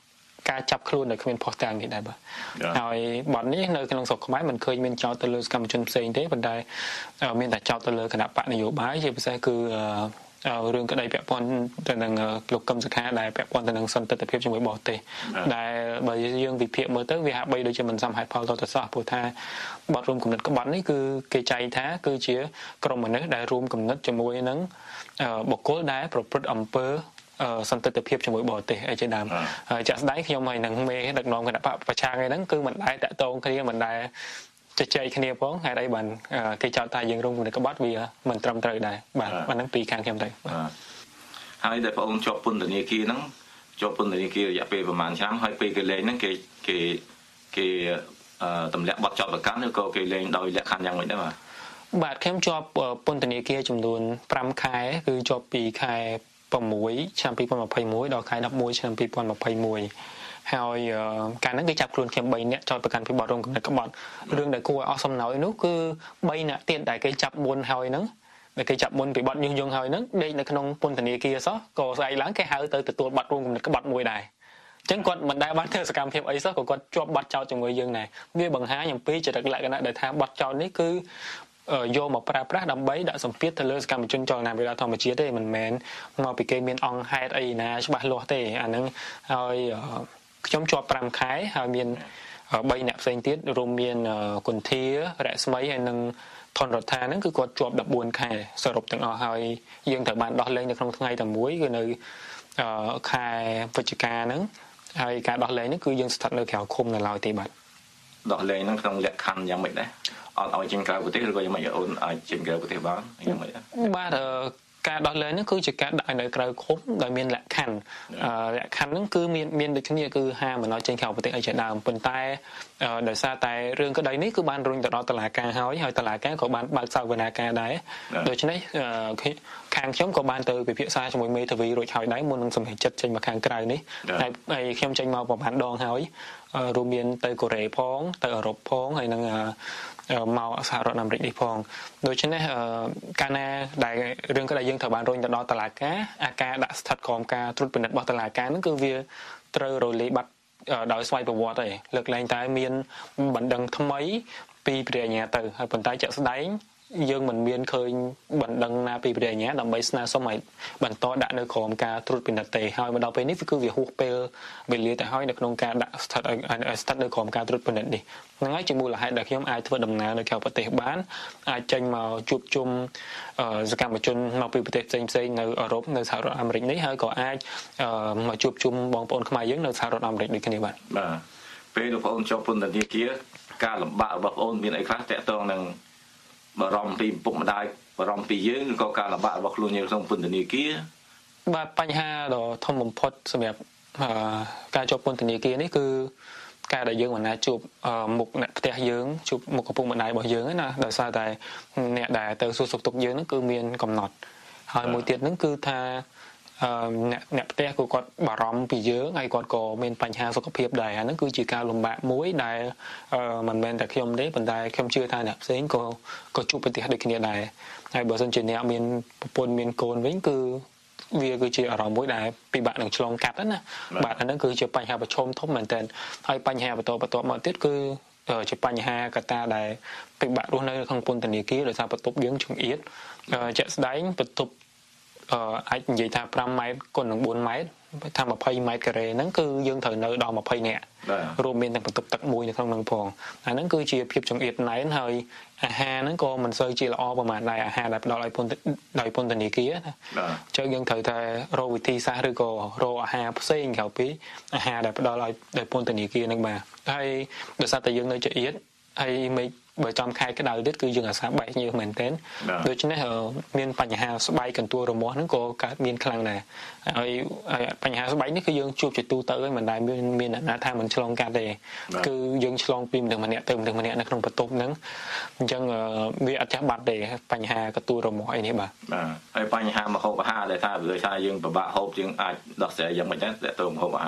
Speaker 18: ការចាប់ខ្លួនដែលគ្មានផុសតាំងនេះដែរបាទហើយបទនេះនៅក្នុងស្រុកខ្មែរមិនឃើញមានចោទទៅលើសកម្មជនផ្សេងទេប៉ុន្តែមានតែចោទទៅលើគណៈបកនយោបាយជាពិសេសគឺរឿងក្តីពាក់ព័ន្ធទៅនឹងលោកកឹមសុខាដែលពាក់ព័ន្ធទៅនឹងសន្តិភាពជាមួយបរទេសដែលបើយើងវិភាគមើលទៅវាហាក់បីដូចជាមិនសមហេតុផលទៅទៅសោះព្រោះថាបទរួមគំនិតក្បត់នេះគឺគេចែងថាគឺជាក្រុមមនុស្សដែលរួមគំនិតជាមួយនឹងបុគ្គលដែលប្រព្រឹត្តអំពើសន្តិភាពជាមួយបរទេសអីជាដើមចាក់ស្ដែងខ្ញុំហើយនឹងមេដឹកនាំគណៈបកប្រឆាំងហ្នឹងគឺមិនដែលតាក់ទងគ្នាមិនដែលជជែកគ្នាផងហេតុអីបានគេចោទថាយើងរួមគំនិតក្បត់វាមិនត្រឹមត្រូវដែរបាទអាហ្នឹងពីខាងខ្ញុំទៅ
Speaker 17: ហើយដែលបងអូនជាប់ពន្ធនាគារហ្នឹងជាប់ពន្ធនាគាររយៈពេលប្រហែលឆ្នាំហើយពេលគេលេងហ្នឹងគេគេគេទម្លាក់បទចោទប្រកាន់ឬក៏គេលេងដោយលក្ខខណ្ឌយ៉ាងម៉េចដែរបាទ
Speaker 18: បាទខ្ញុំជាប់ពន្ធនាគារចំនួនប្រាំខែគឺជាប់ពីខែប្រាំមួយឆ្នាំពីរពាន់ម្ភៃមួយដល់ខែដប់មួយឆ្នាំពីរពាន់ម្ភៃមួយហើយកាលហ្នឹងគេចាប់ខ្លួនខ្ញុំបីនាក់ចោទប្រកាន់ពីបទរួមគំនិតក្បត់រឿងដែលគួរឲ្យអស់សំណើចនោះគឺបីនាក់ទៀតដែលគេចាប់មុនហើយហ្នឹងដែលគេចាប់មុនពីបទញុះញង់ហើយហ្នឹងដេកនៅក្នុងពន្ធនាគារសោះក៏ស្អែកឡើងគេហៅទៅទទួលបទរួមគំនិតក្បត់មួយដែរអញ្ចឹងគាត់មិនដែលបានធ្វើសកម្មភាពអីសោះក៏គាត់ជាប់បទចោទជាមួយយើងដែរវាបង្ហាញអំពីចរិតលក្ខណៈដែលថាបទចោទនេះគឺយកមកប្រើប្រាស់ដើម្បីដាក់សម្ពាធទៅលើសកម្មជនចលនាវិទ្យាធម្មជាតិទេមិនមែនមកពីគេមានអង្គហេតុអីណាច្បាស់លាស់ទេអាហ្នឹងហើយខ្ញុំជាប់ប្រាំខែហើយមានបីអ្នកផ្សេងទៀតរួមមានគុន្ធារស្មីហើយនិងថនរដ្ឋាហ្នឹងគឺគាត់ជាប់ដប់បួនខែសរុបទាំងអស់ហើយយើងត្រូវបានដោះលែងនៅក្នុងថ្ងៃតែមួយគឺនៅខែវិច្ឆិកាហ្នឹងហើយការដោះលែងហ្នឹងគឺយើងស្ថិតនៅក្រៅឃុំនៅឡើយទេបាទ
Speaker 17: ដោះលែងហ្នឹងក្នុងលក្ខខណ្ឌយ៉ាងម៉េចដែរអត់ឲ្យចេញក្រៅប្រទេសឬក៏យ៉ាងម៉េចអូនអាចចេញក្រៅប្រទេសបានយ៉ាងម៉េចដែរ
Speaker 18: បាទការដោះលែងហ្នឹងគឺជាការដាក់នៅក្រៅឃុំដោយមានលក្ខខណ្ឌលក្ខខណ្ឌហ្នឹងគឺមានមានដូចគ្នាគឺហាមមិនឲ្យចេញក្រៅប្រទេសអីជាដើមប៉ុន្តែដោយសារតែរឿងក្តីនេះគឺបានរុញទៅដល់តុលាការហើយហើយតុលាការក៏បានបើកសវនាការដែរដូច្នេះខាងខ្ញុំក៏បានទៅពិភាក្សាជាមួយមេធាវីរួចហើយដែរមុននឹងសម្រេចចិត្តចេញមកខាងក្រៅនេះហើយខ្ញុំចេញមកប្រហែលដងហើយរួមមានទៅកូរ៉េផងទៅអឺរ៉ុបផងហើយនឹងមកសហរដ្ឋអាមេរិកនេះផងដូច្នេះកាលណាដែលរឿងក្តីយើងត្រូវបានរុញទៅដល់តុលាការអាការដាក់ស្ថិតក្រោមការត្រួតពិនិត្យរបស់តុលាការហ្នឹងគឺវាត្រូវរលាយបាត់ដោយស្វ័យប្រវត្តិទេលើកលែងតែមានបណ្ដឹងថ្មីពីព្រះអាជ្ញាទៅហើយប៉ុន្តែជាក់ស្ដែងយើងមិនមានឃើញបណ្ដឹងណាពីព្រះអាជ្ញាដើម្បីស្នើសុំឲ្យបន្តដាក់នៅក្រោមការត្រួតពិនិត្យទេហើយមកដល់ពេលនេះគឺវាហួសពេលវេលាទៅហើយនៅក្នុងការដាក់ស្ថិតឲ្យស្ថិតនៅក្រោមការត្រួតពិនិត្យនេះហ្នឹងហើយជាមូលហេតុដែលខ្ញុំអាចធ្វើដំណើរនៅក្រៅប្រទេសបានអាចចេញមកជួបជុំសកម្មជនមកពីប្រទេសផ្សេងផ្សេងនៅអឺរ៉ុបនៅសហរដ្ឋអាមេរិកនេះហើយក៏អាចមកជួបជុំបងប្អូនខ្មែរយើងនៅសហរដ្ឋអាមេរិកដូចគ្នាបាទ
Speaker 17: បាទពេលបងប្អូនជាប់ពន្ធនាគារការលំបាករបស់បងប្អូនមានអីខ្លះតាក់ទងនឹងបារម្ភពីពុកម្ដាយបារម្ភពីយើងឬក៏ការលំបាករបស់ខ្លួនយើងក្នុងពន្ធនាគារ
Speaker 18: បាទបញ្ហាដ៏ធំបំផុតសម្រាប់ការជាប់ពន្ធនាគារនេះគឺការដែលយើងមិនអាចជួបមុខអ្នកផ្ទះយើងជួបមុខឪពុកម្ដាយរបស់យើងណាដោយសារតែអ្នកដែលទៅសួរសុខទុក្ខយើងហ្នឹងគឺមានកំណត់ហើយមួយទៀតហ្នឹងគឺថាអ្នកអ្នកផ្ទះក៏គាត់បារម្ភពីយើងហើយគាត់ក៏មានបញ្ហាសុខភាពដែរអាហ្នឹងគឺជាការលំបាកមួយដែលមិនមែនតែខ្ញុំទេប៉ុន្តែខ្ញុំជឿថាអ្នកផ្សេងក៏ក៏ជួបប្រទះដូចគ្នាដែរហើយបើសិនជាអ្នកមានប្រពន្ធមានកូនវិញគឺវាគឺជាអារម្មណ៍មួយដែលពិបាកនឹងឆ្លងកាត់ណាបាទអាហ្នឹងគឺជាបញ្ហាប្រឈមធំមែនទែនហើយបញ្ហាបន្តបន្ទាប់មកទៀតគឺជាបញ្ហាកត្តាដែលពិបាករស់នៅក្នុងពន្ធនាគារដោយសារបន្ទប់យើងចង្អៀតជាក់ស្ដែងបន្ទប់អាចនិយាយថាប្រាំម៉ែត្រគុណនឹងបួនម៉ែត្រថាម្ភៃម៉ែត្រការ៉េហ្នឹងគឺយើងត្រូវនៅដល់ម្ភៃនាក់រួមមានទាំងបន្ទប់ទឹកមួយនៅក្នុងហ្នឹងផងអាហ្នឹងគឺជាភាពចង្អៀតណែនហើយអាហារហ្នឹងក៏មិនសូវជាល្អប្រហែលដែរអាហារដែលផ្ដល់ឲ្យពន្ធដោយពន្ធនាគារណាចឹងយើងត្រូវតែរកវិធីសាស្ត្រឬក៏រកអាហារផ្សេងក្រៅពីអាហារដែលផ្ដល់ឲ្យដោយពន្ធនាគារហ្នឹងបាទហើយដោយសារតែយើងនៅចង្អៀតហើយមិនបើចំខែក្តៅទៀតគឺយើងអាសាបែកញើសមែនទែនដូច្នេះមានបញ្ហាស្បែកកន្ទួលរមាស់ហ្នឹងក៏កើតមានខ្លាំងដែរហើយបញ្ហាស្បែកនេះគឺយើងជួបជាទូទៅហើយមិនដែលមានមានអ្នកណាថាមិនឆ្លងកាត់ទេគឺយើងឆ្លងពីម្នាក់ម្នាក់ទៅម្នាក់ម្នាក់នៅក្នុងបន្ទប់ហ្នឹងអញ្ចឹងវាអត់ចាស់បាត់ទេបញ្ហាកន្ទួលរមាស់អីនេះបាទ
Speaker 17: បាទហើយបញ្ហាម្ហូបអាហារដែលថាដោយសារយើងពិបាកហូបយើងអាចដោះស្រាយយ៉ាងម៉េចដែរតើទៅម្ហូបអាហារ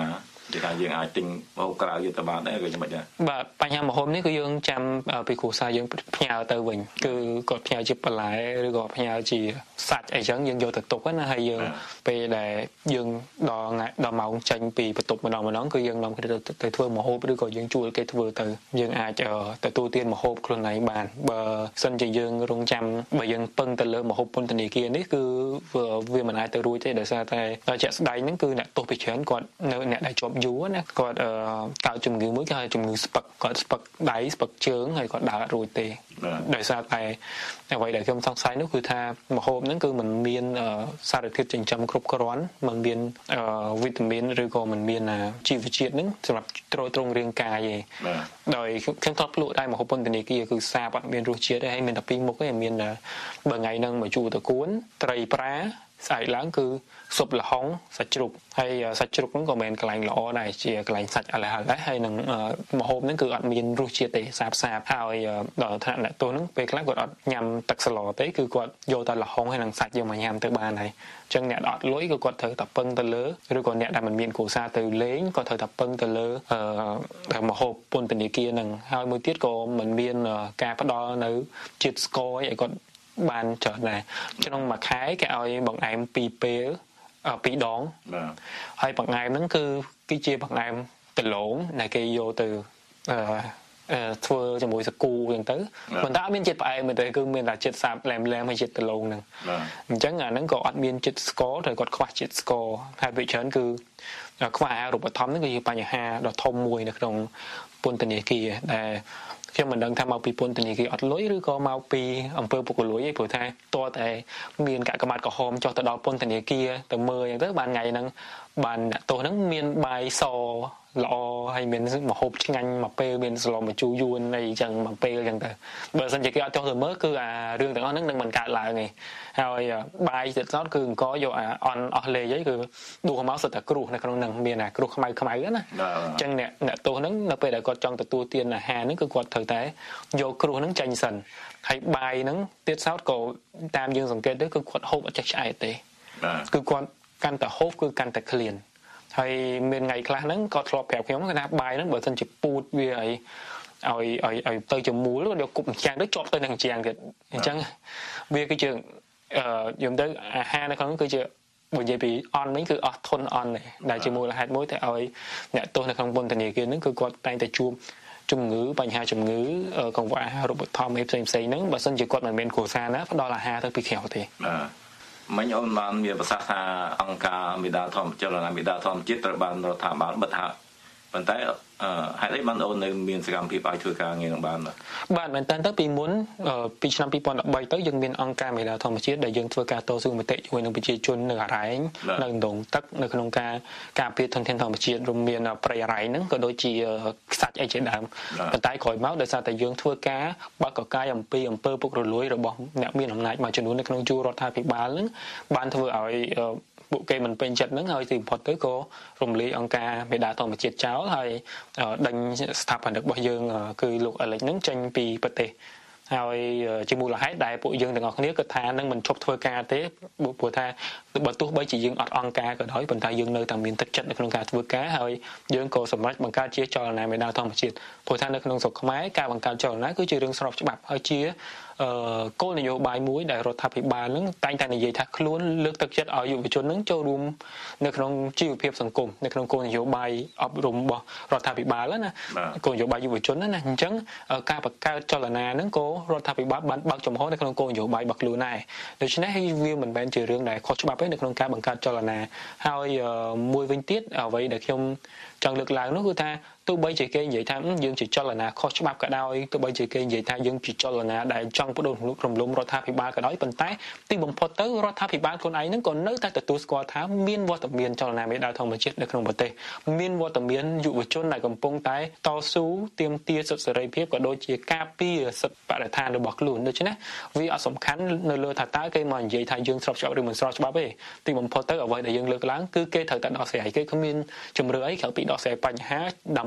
Speaker 17: គេថាយើងអាចទិញមកក្រៅយុទ្ធបាលដែរក៏យ៉ាងម៉េចដែរ
Speaker 18: បាទបញ្ហាម្ហូបនេះគឺយើងចាំពីគ្រួសារយើងផ្ញើទៅវិញគឺគាត់ផ្ញើជាបន្លែឬក៏ផ្ញើជាសាច់អីចឹងយើងយកទៅទុកណាហើយយើងពេលដែលយើងដល់ដល់ម៉ោងចេញពីបន្ទប់ម្ដងម្ដងគឺយើងនាំគ្នាទៅធ្វើម្ហូបឬក៏យើងជួលគេធ្វើទៅយើងអាចទទួលទានម្ហូបខ្លួនឯងបានបើសិនជាយើងរងចាំបើយើងពឹងទៅលើម្ហូបពន្ធនាគារនេះគឺវាមិនអាចទៅរួចទេដោយសារតែដល់ជាក់ស្ដែងហ្នឹងគឺអ្នកទោសពីច្រើនគាត់នៅអ្នកដែលជាប់យូរណាគាត់កើតជំងឺមួយគេហៅជំងឺស្ពឹកគាត់ស្ពឹកដៃស្ពឹកជើងហើយគាត់ដើរអត់រួចទេដោយសារតែអ្វីដែលខ្ញុំសង្ស័យនោះគឺថាម្ហូបហ្នឹងគឺมันមានសារធាតុចិញ្ចឹមគ្រប់គ្រាន់มันមានវីតាមីនឬក៏มันមានជីវជាតិហ្នឹងសម្រាប់ទ្រទ្រង់រាងកាយឯងដោយខ្ញុំធ្លាប់លក់ដែរម្ហូបពន្ធនាគារគឺសាបអត់មានរសជាតិទេហើយមានតែពីរមុខទេមានបើថ្ងៃហ្នឹងមកជួរតកួនត្រីប្រាស្អែកឡើងគឺស៊ុបល្ហុងសាច់ជ្រូកហើយសាច់ជ្រូកហ្នឹងក៏មិនកន្លែងល្អដែរជាកន្លែងសាច់អលហល់ដែរហើយនឹងម្ហូបហ្នឹងគឺអត់មានរសជាតិទេសាបសាបហើយដល់ថ្នាក់អ្នកទោសហ្នឹងពេលខ្លះគាត់អត់ញ៉ាំទឹកស្លទេគឺគាត់យកតែល្ហុងហើយនឹងសាច់យកមកញ៉ាំទៅបានហើយអញ្ចឹងអ្នកអត់លុយក៏គាត់ត្រូវតែពឹងទៅលើឬក៏អ្នកដែលមិនមានគ្រួសារទៅលេងក៏ត្រូវតែពឹងទៅលើម្ហូបពន្ធនាគារហ្នឹងហើយមួយទៀតក៏មិនមានការផ្ដល់នៅជាតិស្ករឲ្យគាត់បានច្រើនដែរក្នុងមួយខែគេឲ្យបង្អែមពីរពេលពីរដងហើយបង្អែមហ្នឹងគឺគឺជាបង្អែមដលងដែលគេយកទៅធ្វើជាមួយសាគូអញ្ចឹងទៅមិនថាអត់មានជាតិផ្អែមទេគឺមានតែជាតិសាបឡែមឡែមហើយជាតិដលងហ្នឹងអញ្ចឹងអាហ្នឹងក៏អត់មានជាតិស្ករតែគាត់ខ្វះជាតិស្ករហើយវាច្រើនគឺខ្វះអាហារូបត្ថម្ភហ្នឹងគឺជាបញ្ហាដ៏ធំមួយនៅក្នុងពន្ធនាគារដែលខ្ញុំមិនដឹងថាមកពីពន្ធនាគារអត់លុយឬក៏មកពីអំពើពុករលួយទេព្រោះថាតើតែមានកាកបាទក្រហមចុះទៅដល់ពន្ធនាគារទៅមើលអញ្ចឹងទៅបានថ្ងៃហ្នឹងបានអ្នកទោសហ្នឹងមានបាយសល្អហើយមានម្ហូបឆ្ងាញ់មកពេលមានស្លម្ជូរយួនអីចឹងមកពេលអញ្ចឹងទៅបើសិនជាគេអត់ចុះទៅមើលគឺអារឿងទាំងអស់ហ្នឹងនឹងមិនកើតឡើងទេហើយបាយទៀតសោតគឺអង្គយកអាអន់អស់លេខអីគឺដួសមកសុទ្ធតែគ្រោះនៅក្នុងហ្នឹងមានអាគ្រោះខ្មៅខ្មៅណាអញ្ចឹងអ្នកអ្នកទោសហ្នឹងនៅពេលដែលគាត់ចង់ទទួលទានអាហារហ្នឹងគឺគាត់ត្រូវតែយកគ្រោះហ្នឹងចេញសិនហើយបាយហ្នឹងទៀតសោតក៏តាមយើងសង្កេតទៅគឺគាត់ហូបអត់ចេះឆ្អែតទេគឺគាត់កាន់តែហូបគឺកាន់តែឃ្លានហើយមានថ្ងៃខ្លះហ្នឹងក៏ធ្លាប់ប្រាប់ខ្ញុំថាបាយហ្នឹងបើសិនជាពូតវាឲ្យឲ្យឲ្យឲ្យទៅជាមូលក៏យកគប់អញ្ចឹងទៅជាប់ទៅនឹងអញ្ចឹងទៀតអញ្ចឹងវាគឺជាអឺយំទៅអាហារនៅក្នុងគឺជាបើនិយាយពីអន់នេះគឺអស់ធនអន់ដែរដែលជាមូលហេតុមួយតែឲ្យអ្នកទោសនៅក្នុងពន្ធនាគារហ្នឹងគឺគាត់តែងតែជួបជំងឺបញ្ហាជំងឺកង្វះអាហារូបត្ថម្ភផ្សេងផ្សេងហ្នឹងបើសិនជាគាត់មិនមានគ្រួសារណាផ្ដល់អាហារទៅពីក្រៅទេ
Speaker 17: មិញអូនបានមានប្រសាសន៍ថាអង្គការមេដាធម្មចលនាមេដាធម្មជាតិត្រូវបានរដ្ឋាភិបាលបិទហាប៉ុន្តែហេតុអីបានអូននៅមានសកម្មភាពឲ្យធ្វើការងារនឹងបាន
Speaker 18: បាទមែនតើទៅពីមុនពីឆ្នាំពីរពាន់ដប់បីទៅយើងមានអង្គការមេដាធម្មជាតិដែលយើងធ្វើការតស៊ូមតិជាមួយនឹងប្រជាជននៅអរ៉ែងនៅដងទឹកនៅក្នុងការការពារធនធានធម្មជាតិរួមមានព្រៃអរ៉ែងហ្នឹងក៏ដូចជាខ្សាច់អីជាដើមប៉ុន្តែក្រោយមកដោយសារតែយើងធ្វើការបើកកកាយអំពីអំពើពុករលួយរបស់អ្នកមានអំណាចមួយចំនួននៅក្នុងជួររដ្ឋាភិបាលហ្នឹងបានធ្វើឲ្យពួកគេមិនពេញចិត្តហ្នឹងហើយទីបំផុតទៅក៏រំលាយអង្គការមេដាធម្មជាតិចោលហើយដេញស្ថាបនិករបស់យើងគឺលោកអាលិចហ្នឹងចេញពីប្រទេសហើយជាមូលហេតុដែលពួកយើងទាំងអស់គ្នាគិតថានឹងមិនឈប់ធ្វើការទេព្រោះថាបើទោះបីជាយើងអត់អង្គការក៏ដោយប៉ុន្តែយើងនៅតែមានទឹកចិត្តនៅក្នុងការធ្វើការហើយយើងក៏សម្រេចបង្កើតជាចលនាមេដាធម្មជាតិព្រោះថានៅក្នុងស្រុកខ្មែរការបង្កើតចលនាគឺជារឿងស្របច្បាប់ហើយជាគោលនយោបាយមួយដែលរដ្ឋាភិបាលនឹងតែងតែនិយាយថាខ្លួនលើកទឹកចិត្តឲ្យយុវជននឹងចូលរួមនៅក្នុងជីវភាពសង្គមនៅក្នុងគោលនយោបាយអប់រំរបស់រដ្ឋាភិបាលណាគោលនយោបាយយុវជនណាអញ្ចឹងការបង្កើតចលនានឹងក៏រដ្ឋាភិបាលបានបើកចំហនៅក្នុងគោលនយោបាយរបស់ខ្លួនដែរដូច្នេះវាមិនមែនជារឿងដែលខុសច្បាប់ទេនៅក្នុងការបង្កើតចលនាហើយមួយវិញទៀតអ្វីដែលខ្ញុំចង់លើកឡើងនោះគឺថាទោះបីជាគេនិយាយថាយើងជាចលនាខុសច្បាប់ក៏ដោយទោះបីជាគេនិយាយថាយើងជាចលនាដែលចង់បដូររំលំរដ្ឋាភិបាលក៏ដោយប៉ុន្តែទីបំផុតទៅរដ្ឋាភិបាលខ្លួនឯងហ្នឹងក៏នៅតែទទួលស្គាល់ថាមានវត្តមានចលនាមេដាធម្មជាតិនៅក្នុងប្រទេសមានវត្តមានយុវជនដែលកំពុងតែតស៊ូទាមទារសិទ្ធិសេរីភាពក៏ដូចជាការពារសិទ្ធិបរិស្ថានរបស់ខ្លួនដូច្នេះវាអត់សំខាន់នៅលើថាតើគេមកនិយាយថាយើងស្របច្បាប់ឬមិនស្របច្បាប់ទេទីបំផុតទៅអ្វីដែលយើងលើកឡើងគឺគេត្រូវតែដោះស្រាយគេគ្មានជំរឿអីក្រៅពីដោះស្រាយបញ្ហាដើម្បី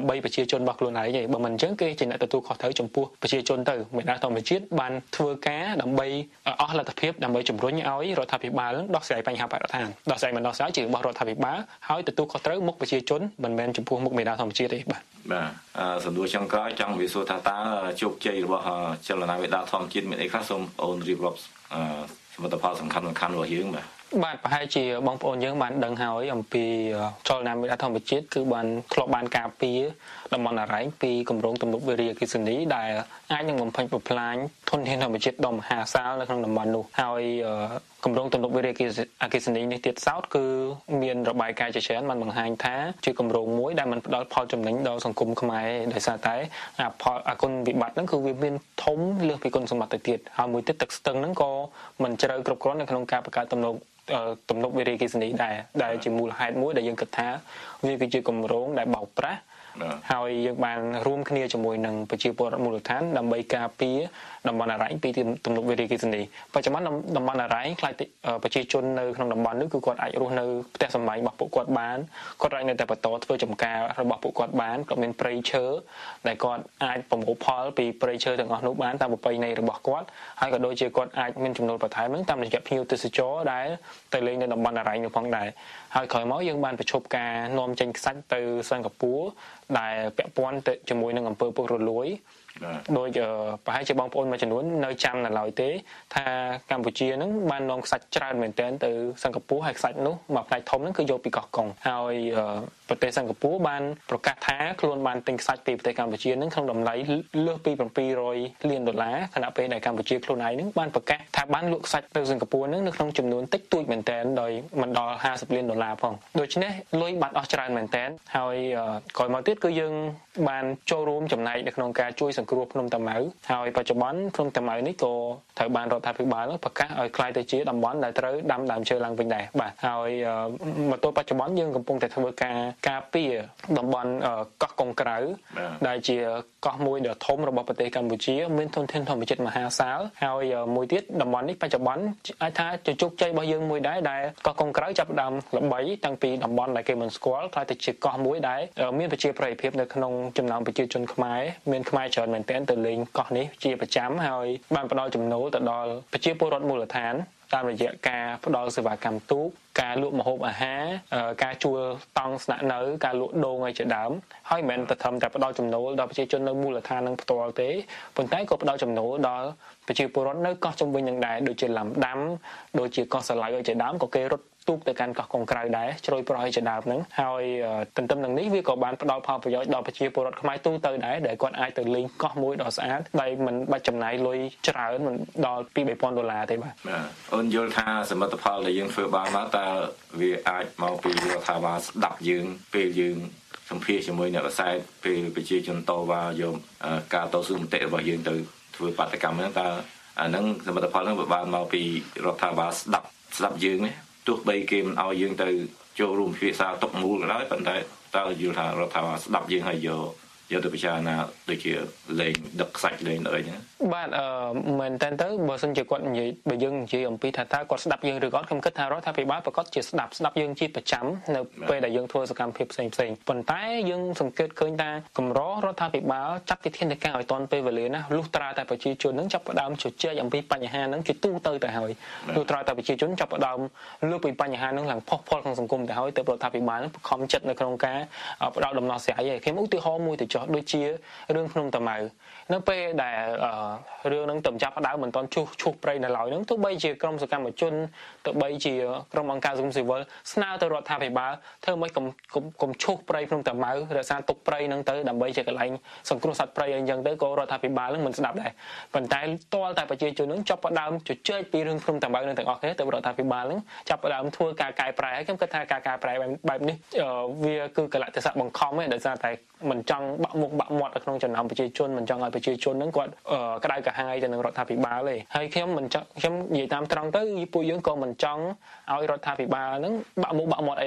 Speaker 18: ដើម្បីប្រជាជនរបស់ខ្លួនឯងទេបើមិនអញ្ចឹងគេជាអ្នកទទួលខុសត្រូវចំពោះប្រជាជនទៅមេដាធម្មជាតិបានធ្វើការដើម្បីអស់លទ្ធភាពដើម្បីជំរុញឲ្យរដ្ឋាភិបាលដោះស្រាយបញ្ហាបរិស្ថានដោះស្រាយមិនដោះស្រាយជារបស់រដ្ឋាភិបាលហើយទទួលខុសត្រូវមុខប្រជាជនមិនមែនចំពោះមុខមេដាធម្មជាតិទេបាទ
Speaker 17: បាទសំណួរចុងក្រោយចង់វិសួរថាតើជោគជ័យរបស់ចលនាមេដាធម្មជាតិមានអីខ្លះសូមអូនរៀបរាប់សមិទ្ធផលសំខាន់ៗរបស់យើងបាទ
Speaker 18: បាទប្រហែលជាបងប្អូនយើងបានដឹងហើយអំពីចលនាមេដាធម្មជាតិគឺបានធ្លាប់បានការពារតំបន់អរ៉ែងពីគម្រោងទំនប់វារីអគ្គិសនីដែលអាចនឹងបំផិញបំផ្លាញធនធានធម្មជាតិដ៏មហាសាលនៅក្នុងតំបន់នោះហើយគម្រោងទំនប់វារីអគ្គិសនីនេះទៀតសោតគឺមានរបាយការណ៍ជាច្រើនបានបង្ហាញថាជាគម្រោងមួយដែលមិនផ្ដល់ផលចំណេញដល់សង្គមខ្មែរដោយសារតែអាផលអគុណវិបត្តិហ្នឹងគឺវាមានធំលើសពីគុណសម្បត្តិទៅទៀតហើយមួយទៀតទឹកស្ទឹងហ្នឹងក៏មិនជ្រៅគ្រប់គ្រាន់នៅក្នុងការបង្កើតទំនប់ទំនប់វារីអគ្គិសនីដែរដែលជាមូលហេតុមួយដែលយើងគិតថាវាគឺជាគម្រោងដែលបោកប្រាស់ហើយយើងបានរួមគ្នាជាមួយនឹងប្រជាពលរដ្ឋមូលដ្ឋានដើម្បីការពារតំបន់អរ៉ែងពីទំនប់វារីអគ្គិសនីបច្ចុប្បន្នតំបន់អរ៉ែងខ្លាចប្រជាជននៅក្នុងតំបន់នេះគឺគាត់អាចរស់នៅផ្ទះសម្បែងរបស់ពួកគាត់បានគាត់អាចនៅតែបន្តធ្វើចំការរបស់ពួកគាត់បានក៏មានព្រៃឈើដែលគាត់អាចប្រមូលផលពីព្រៃឈើទាំងអស់នោះបានតាមប្រពៃណីរបស់គាត់ហើយក៏ដូចជាគាត់អាចមានចំណូលបន្ថែមនឹងតាមរយៈភ្ញៀវទេសចរដែលទៅលេងនៅតំបន់អរ៉ែងនោះផងដែរហើយក្រោយមកយើងបានប្រជុំការនាំចេញខ្សាច់ទៅសិង្ហបុរីដែលពាក់ព័ន្ធទៅជាមួយនឹងអំពើពុករលួយដោយប្រហែលជាបងប្អូនមួយចំនួននៅចាំនៅឡើយទេថាកម្ពុជានឹងបាននាំខ្សាច់ច្រើនមែនទែនទៅសិង្ហបុរីហើយខ្សាច់នោះមួយផ្នែកធំនឹងគឺយកពីកោះកុងហើយប្រទេសសិង្ហបុរីបានប្រកាសថាខ្លួនបានទិញខ្សាច់ពីប្រទេសកម្ពុជានឹងក្នុងតម្លៃលើសពីbảy trămលានដុល្លារខណៈពេលដែលកម្ពុជាខ្លួនឯងនឹងបានប្រកាសថាបានលក់ខ្សាច់ទៅសិង្ហបុរីនឹងនៅក្នុងចំនួនតិចតួចមែនទែនដោយមិនដល់ห้าสิบលានដុល្លារផងដូច្នេះលុយបាត់អស់ច្រើនមែនទែនហើយក្រោយមកទៀតគឺយើងបានចូលរួមចំណែកនៅក្នុងការជួយសង្គ្រោះភ្នំតាម៉ៅហើយបច្ចុប្បន្នភ្នំតាម៉ៅនេះក៏ត្រូវបានរដ្ឋាភិបាលប្រកាសឲ្យក្លាយទៅជាតំបន់ដែលត្រូវដាំដើមឈើឡើងវិញដែរបាទហើយមកទល់បច្ចុប្បន្នយើងកំពុងតែធ្វើការការពារតំបន់កោះកុងក្រៅដែលជាកោះមួយដ៏ធំរបស់ប្រទេសកម្ពុជាមានធនធានធម្មជាតិមហាសាលហើយមួយទៀតតំបន់នេះបច្ចុប្បន្នអាចថាជាជោគជ័យរបស់យើងមួយដែរដែលកោះកុងក្រៅចាប់ផ្ដើមល្បីតាំងពីតំបន់ដែលគេមិនស្គាល់ក្លាយទៅជាកោះមួយដែលមានប្រជាប្រិយភាពនៅក្នុងចំណោមប្រជាជនខ្មែរមានខ្មែរច្រើនមែនទែនទៅលេងកោះនេះជាប្រចាំហើយបានផ្ដល់ចំណូលទៅដល់ប្រជាពលរដ្ឋមូលដ្ឋានតាមរយៈការផ្ដល់សេវាកម្មទូកការលក់ម្ហូបអាហារការជួលតង់ស្នាក់នៅការលក់ដូងឲ្យជាដើមហើយមិនមែនតែត្រឹមតែផ្ដល់ចំណូលដល់ប្រជាជននៅមូលដ្ឋាននឹងផ្ទាល់ទេប៉ុន្តែក៏ផ្ដល់ចំណូលដល់ប្រជាពលរដ្ឋនៅកោះជុំវិញនឹងដែរដូចជាឡាំដាំដូចជាកោះសាឡៃឲ្យជាដើមក៏គេរត់ទូកទៅកាន់កោះកុងក្រៅដែរជ្រោយប្រោះឲ្យជាដើមហ្នឹងហើយទន្ទឹមនឹងនេះវាក៏បានផ្ដល់ផលប្រយោជន៍ដល់ប្រជាពលរដ្ឋខ្មែរទូទៅដែរដែលគាត់អាចទៅលេងកោះមួយដ៏ស្អាតដែលមិនបាច់ចំណាយលុយច្រើនមិនដល់ពីរពាន់ដុល្លារទេបាទ
Speaker 17: អូនយល់ថាសមិទ្ធផលដែលយើងធ្វើបានមកតើវាអាចមកពីរដ្ឋាភិបាលស្ដាប់យើងពេលយើងសម្ភាសជាមួយអ្នកវិស័យពេលប្រជាជនតវ៉ាយកការតស៊ូមតិរបស់យើងទៅធ្វើបាតកម្មហ្នឹងតើអាហ្នឹងសមិទ្ធផលហ្នឹងវាបានមកពីរដ្ឋាភិបាលស្ដាប់ស្ដាប់យើងទេទោះបីគេមិនឲ្យយើងទៅចូលរួមពិភាក្សាទុកមូលក៏ដោយប៉ុន្តែតើយល់ថារដ្ឋាភិបាលស្ដាប់យើងហើយយកយកទៅពិចារណាដូចជាលេងដឹកខ្សាច់លេងអីហ្នឹង
Speaker 18: បាទអឺមែនតើទៅបើសិនជាគាត់និយាយបើយើងនិយាយអំពីថាតើគាត់ស្ដាប់យើងឬក៏ខ្ញុំគិតថារដ្ឋាភិបាលប្រកាសជាស្ដាប់ស្ដាប់យើងជាប្រចាំនៅពេលដែលយើងធ្វើសកម្មភាពផ្សេងផ្សេងប៉ុន្តែយើងសង្កេតឃើញថាកម្ររដ្ឋាភិបាលចាត់វិធានការឲ្យទាន់ពេលវេលាណាលុះត្រាតែប្រជាជននឹងចាប់ផ្ដើមជជែកអំពីបញ្ហាហ្នឹងជាទូទៅទៅហើយលុះត្រាតែប្រជាជនចាប់ផ្ដើមលើកពីបញ្ហាហ្នឹងឡើងផុសផុលក្នុងសង្គមទៅហើយទៅរដ្ឋាភិបាលនឹងបង្ខំចិត្តនៅក្នុងការផ្ដល់ដំណោះស្រាយឯខ្ញុំឧទាហរណ៍មួយទៅចោះដូចជារឿងភ្នំតាម៉ៅនៅពេលដែលរឿងហ្នឹងទៅចាប់ផ្ដើមមិនទាន់ឈូសឈូសព្រៃនៅឡើយហ្នឹងទោះបីជាក្រុមសកម្មជនទោះបីជាក្រុមអង្គការសង្គមស៊ីវិលស្នើទៅរដ្ឋាភិបាលធ្វើម៉េចកុំកុំឈូសព្រៃភ្នំតាម៉ៅរក្សាទុកព្រៃហ្នឹងទៅដើម្បីជាកន្លែងសង្គ្រោះសត្វព្រៃអីចឹងទៅក៏រដ្ឋាភិបាលហ្នឹងមិនស្ដាប់ដែរប៉ុន្តែទាល់តែប្រជាជនហ្នឹងចាប់ផ្ដើមជជែកពីរឿងភ្នំតាម៉ៅហ្នឹងទាំងអស់គ្នាទៅរដ្ឋាភិបាលហ្នឹងចាប់ផ្ដើមធ្វើការកែប្រែហើយខ្ញុំគិតថាការកែប្រែបែបនេះវាគឺកលៈទេសៈបង្ខំទេដោយសារតែមិនចង់បាក់មុខបាក់មាត់នៅក្នុងចំណោមប្រជាជនមិនចង់ឲ្យប្រជាជនហ្នឹងគាត់ក្តៅក្រហាយទៅនឹងរដ្ឋាភិបាលទេហើយខ្ញុំមិនចង់ខ្ញុំនិយាយតាមត្រង់ទៅពួកយើងក៏មិនចង់ឲ្យរដ្ឋាភិបាលហ្នឹងបាក់មុខបាក់មាត់អីដែរ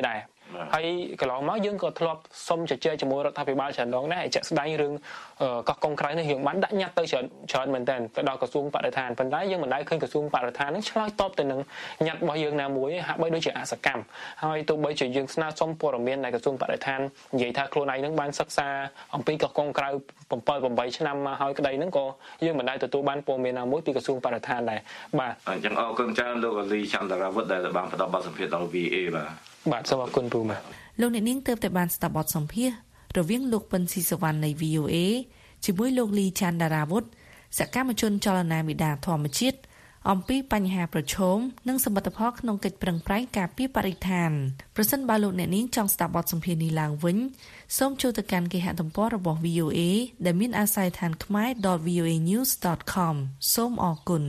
Speaker 18: ហើយកន្លងមកយើងក៏ធ្លាប់សុំជជែកជាមួយរដ្ឋាភិបាលច្រើនដងដែរឲ្យចាក់ស្ដែងរឿងកោះកុងក្រៅនេះយើងបានដាក់ញត្តិទៅច្រើនច្រើនមែនទែនទៅដល់ក្រសួងបរិស្ថានប៉ុន្តែយើងមិនដែលឃើញក្រសួងបរិស្ថាននឹងឆ្លើយតបទៅនឹងញត្តិរបស់យើងណាមួយហាក់បីដូចជាអសកម្មហើយទោះបីជាយើងស្នើសុំព័ត៌មាននៃក្រសួងបរិស្ថាននិយាយថាខ្លួនឯងនឹងបានសិក្សាអំពីកោះកុងក្រៅbảy 8ឆ្នាំមកហើយក្តីហ្នឹងក៏យើងមិនដែលទទួលបានព័ត៌មានណាមួយពីក្រសួងបរិស្ថានដែរបាទ
Speaker 17: អញ្ចឹងអរគុណច្រើនលោកលីចន្ទរាវុធដែលបានផ្ដល់បទសម្ភាសន៍ដល់ V A បាទ
Speaker 18: បាទសូមអរគុណពូបាទ
Speaker 3: លោកអ្នកនាងទើបតែបានស្ដាប់បទសម្ភាសន៍រវាងលោកពិនស៊ីសវណ្ណនៃ V O A ជាមួយលោកលីចន្ទរាវុធសកម្មជនចលនាមេដាធម្មជាតិអំពីបញ្ហាប្រឈមនិងសមិទ្ធផលក្នុងកិច្ចប្រឹងប្រែងការពារបរិស្ថានប្រសិនបើលោកអ្នកនាងចង់ស្ដាប់បទសម្ភាសន៍នេះឡើងវិញសូមចូលទៅកាន់គេហទំព័ររបស់ V O A ដែលមានអាសយដ្ឋាន khmae dot v o a news dot com សូមអរគុណ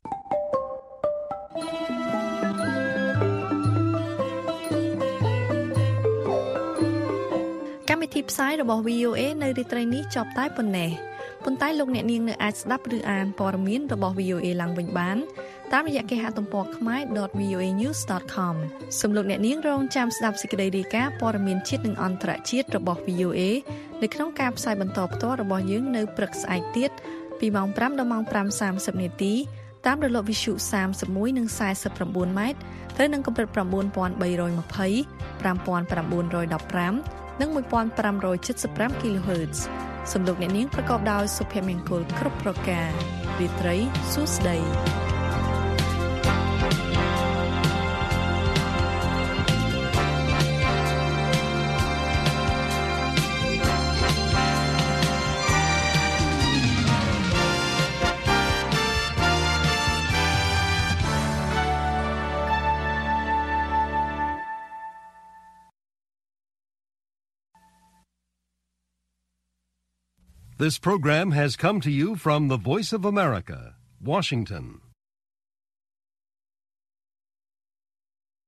Speaker 3: កម្មវិធីផ្សាយរបស់ V O A នៅរាត្រីនេះចប់តែប៉ុណ្ណេះប៉ុន្តែលោកអ្នកនាងនៅអាចស្ដាប់ឬអានព័ត៌មានរបស់ V O A ឡើងវិញបានតាមរយៈគេហទំព័រ khmae dot v o a news dot com សូមលោកអ្នកនាងរងចាំស្ដាប់សេចក្តីរាយការណ៍ព័ត៌មានជាតិនិងអន្តរជាតិរបស់ V O A នៅក្នុងការផ្សាយបន្តផ្ទាល់របស់យើងនៅព្រឹកស្អែកទៀតពីម៉ោងfiveដល់ម៉ោងfiveសាមសិបនាទីតាមរលកវិទ្យុthirty-oneនិងforty-nineម៉ែត្រត្រូវនឹងកម្រិតnine thousand three hundred twenty, five thousand nine hundred fifteenនិងfifteen seventy-five kilohertz សំឡេងអ្នកនាងប្រកបដោយសុភមង្គលគ្រប់ប្រការរាត្រីសួស្តី
Speaker 1: This program has come to you from the Voice of America, Washington.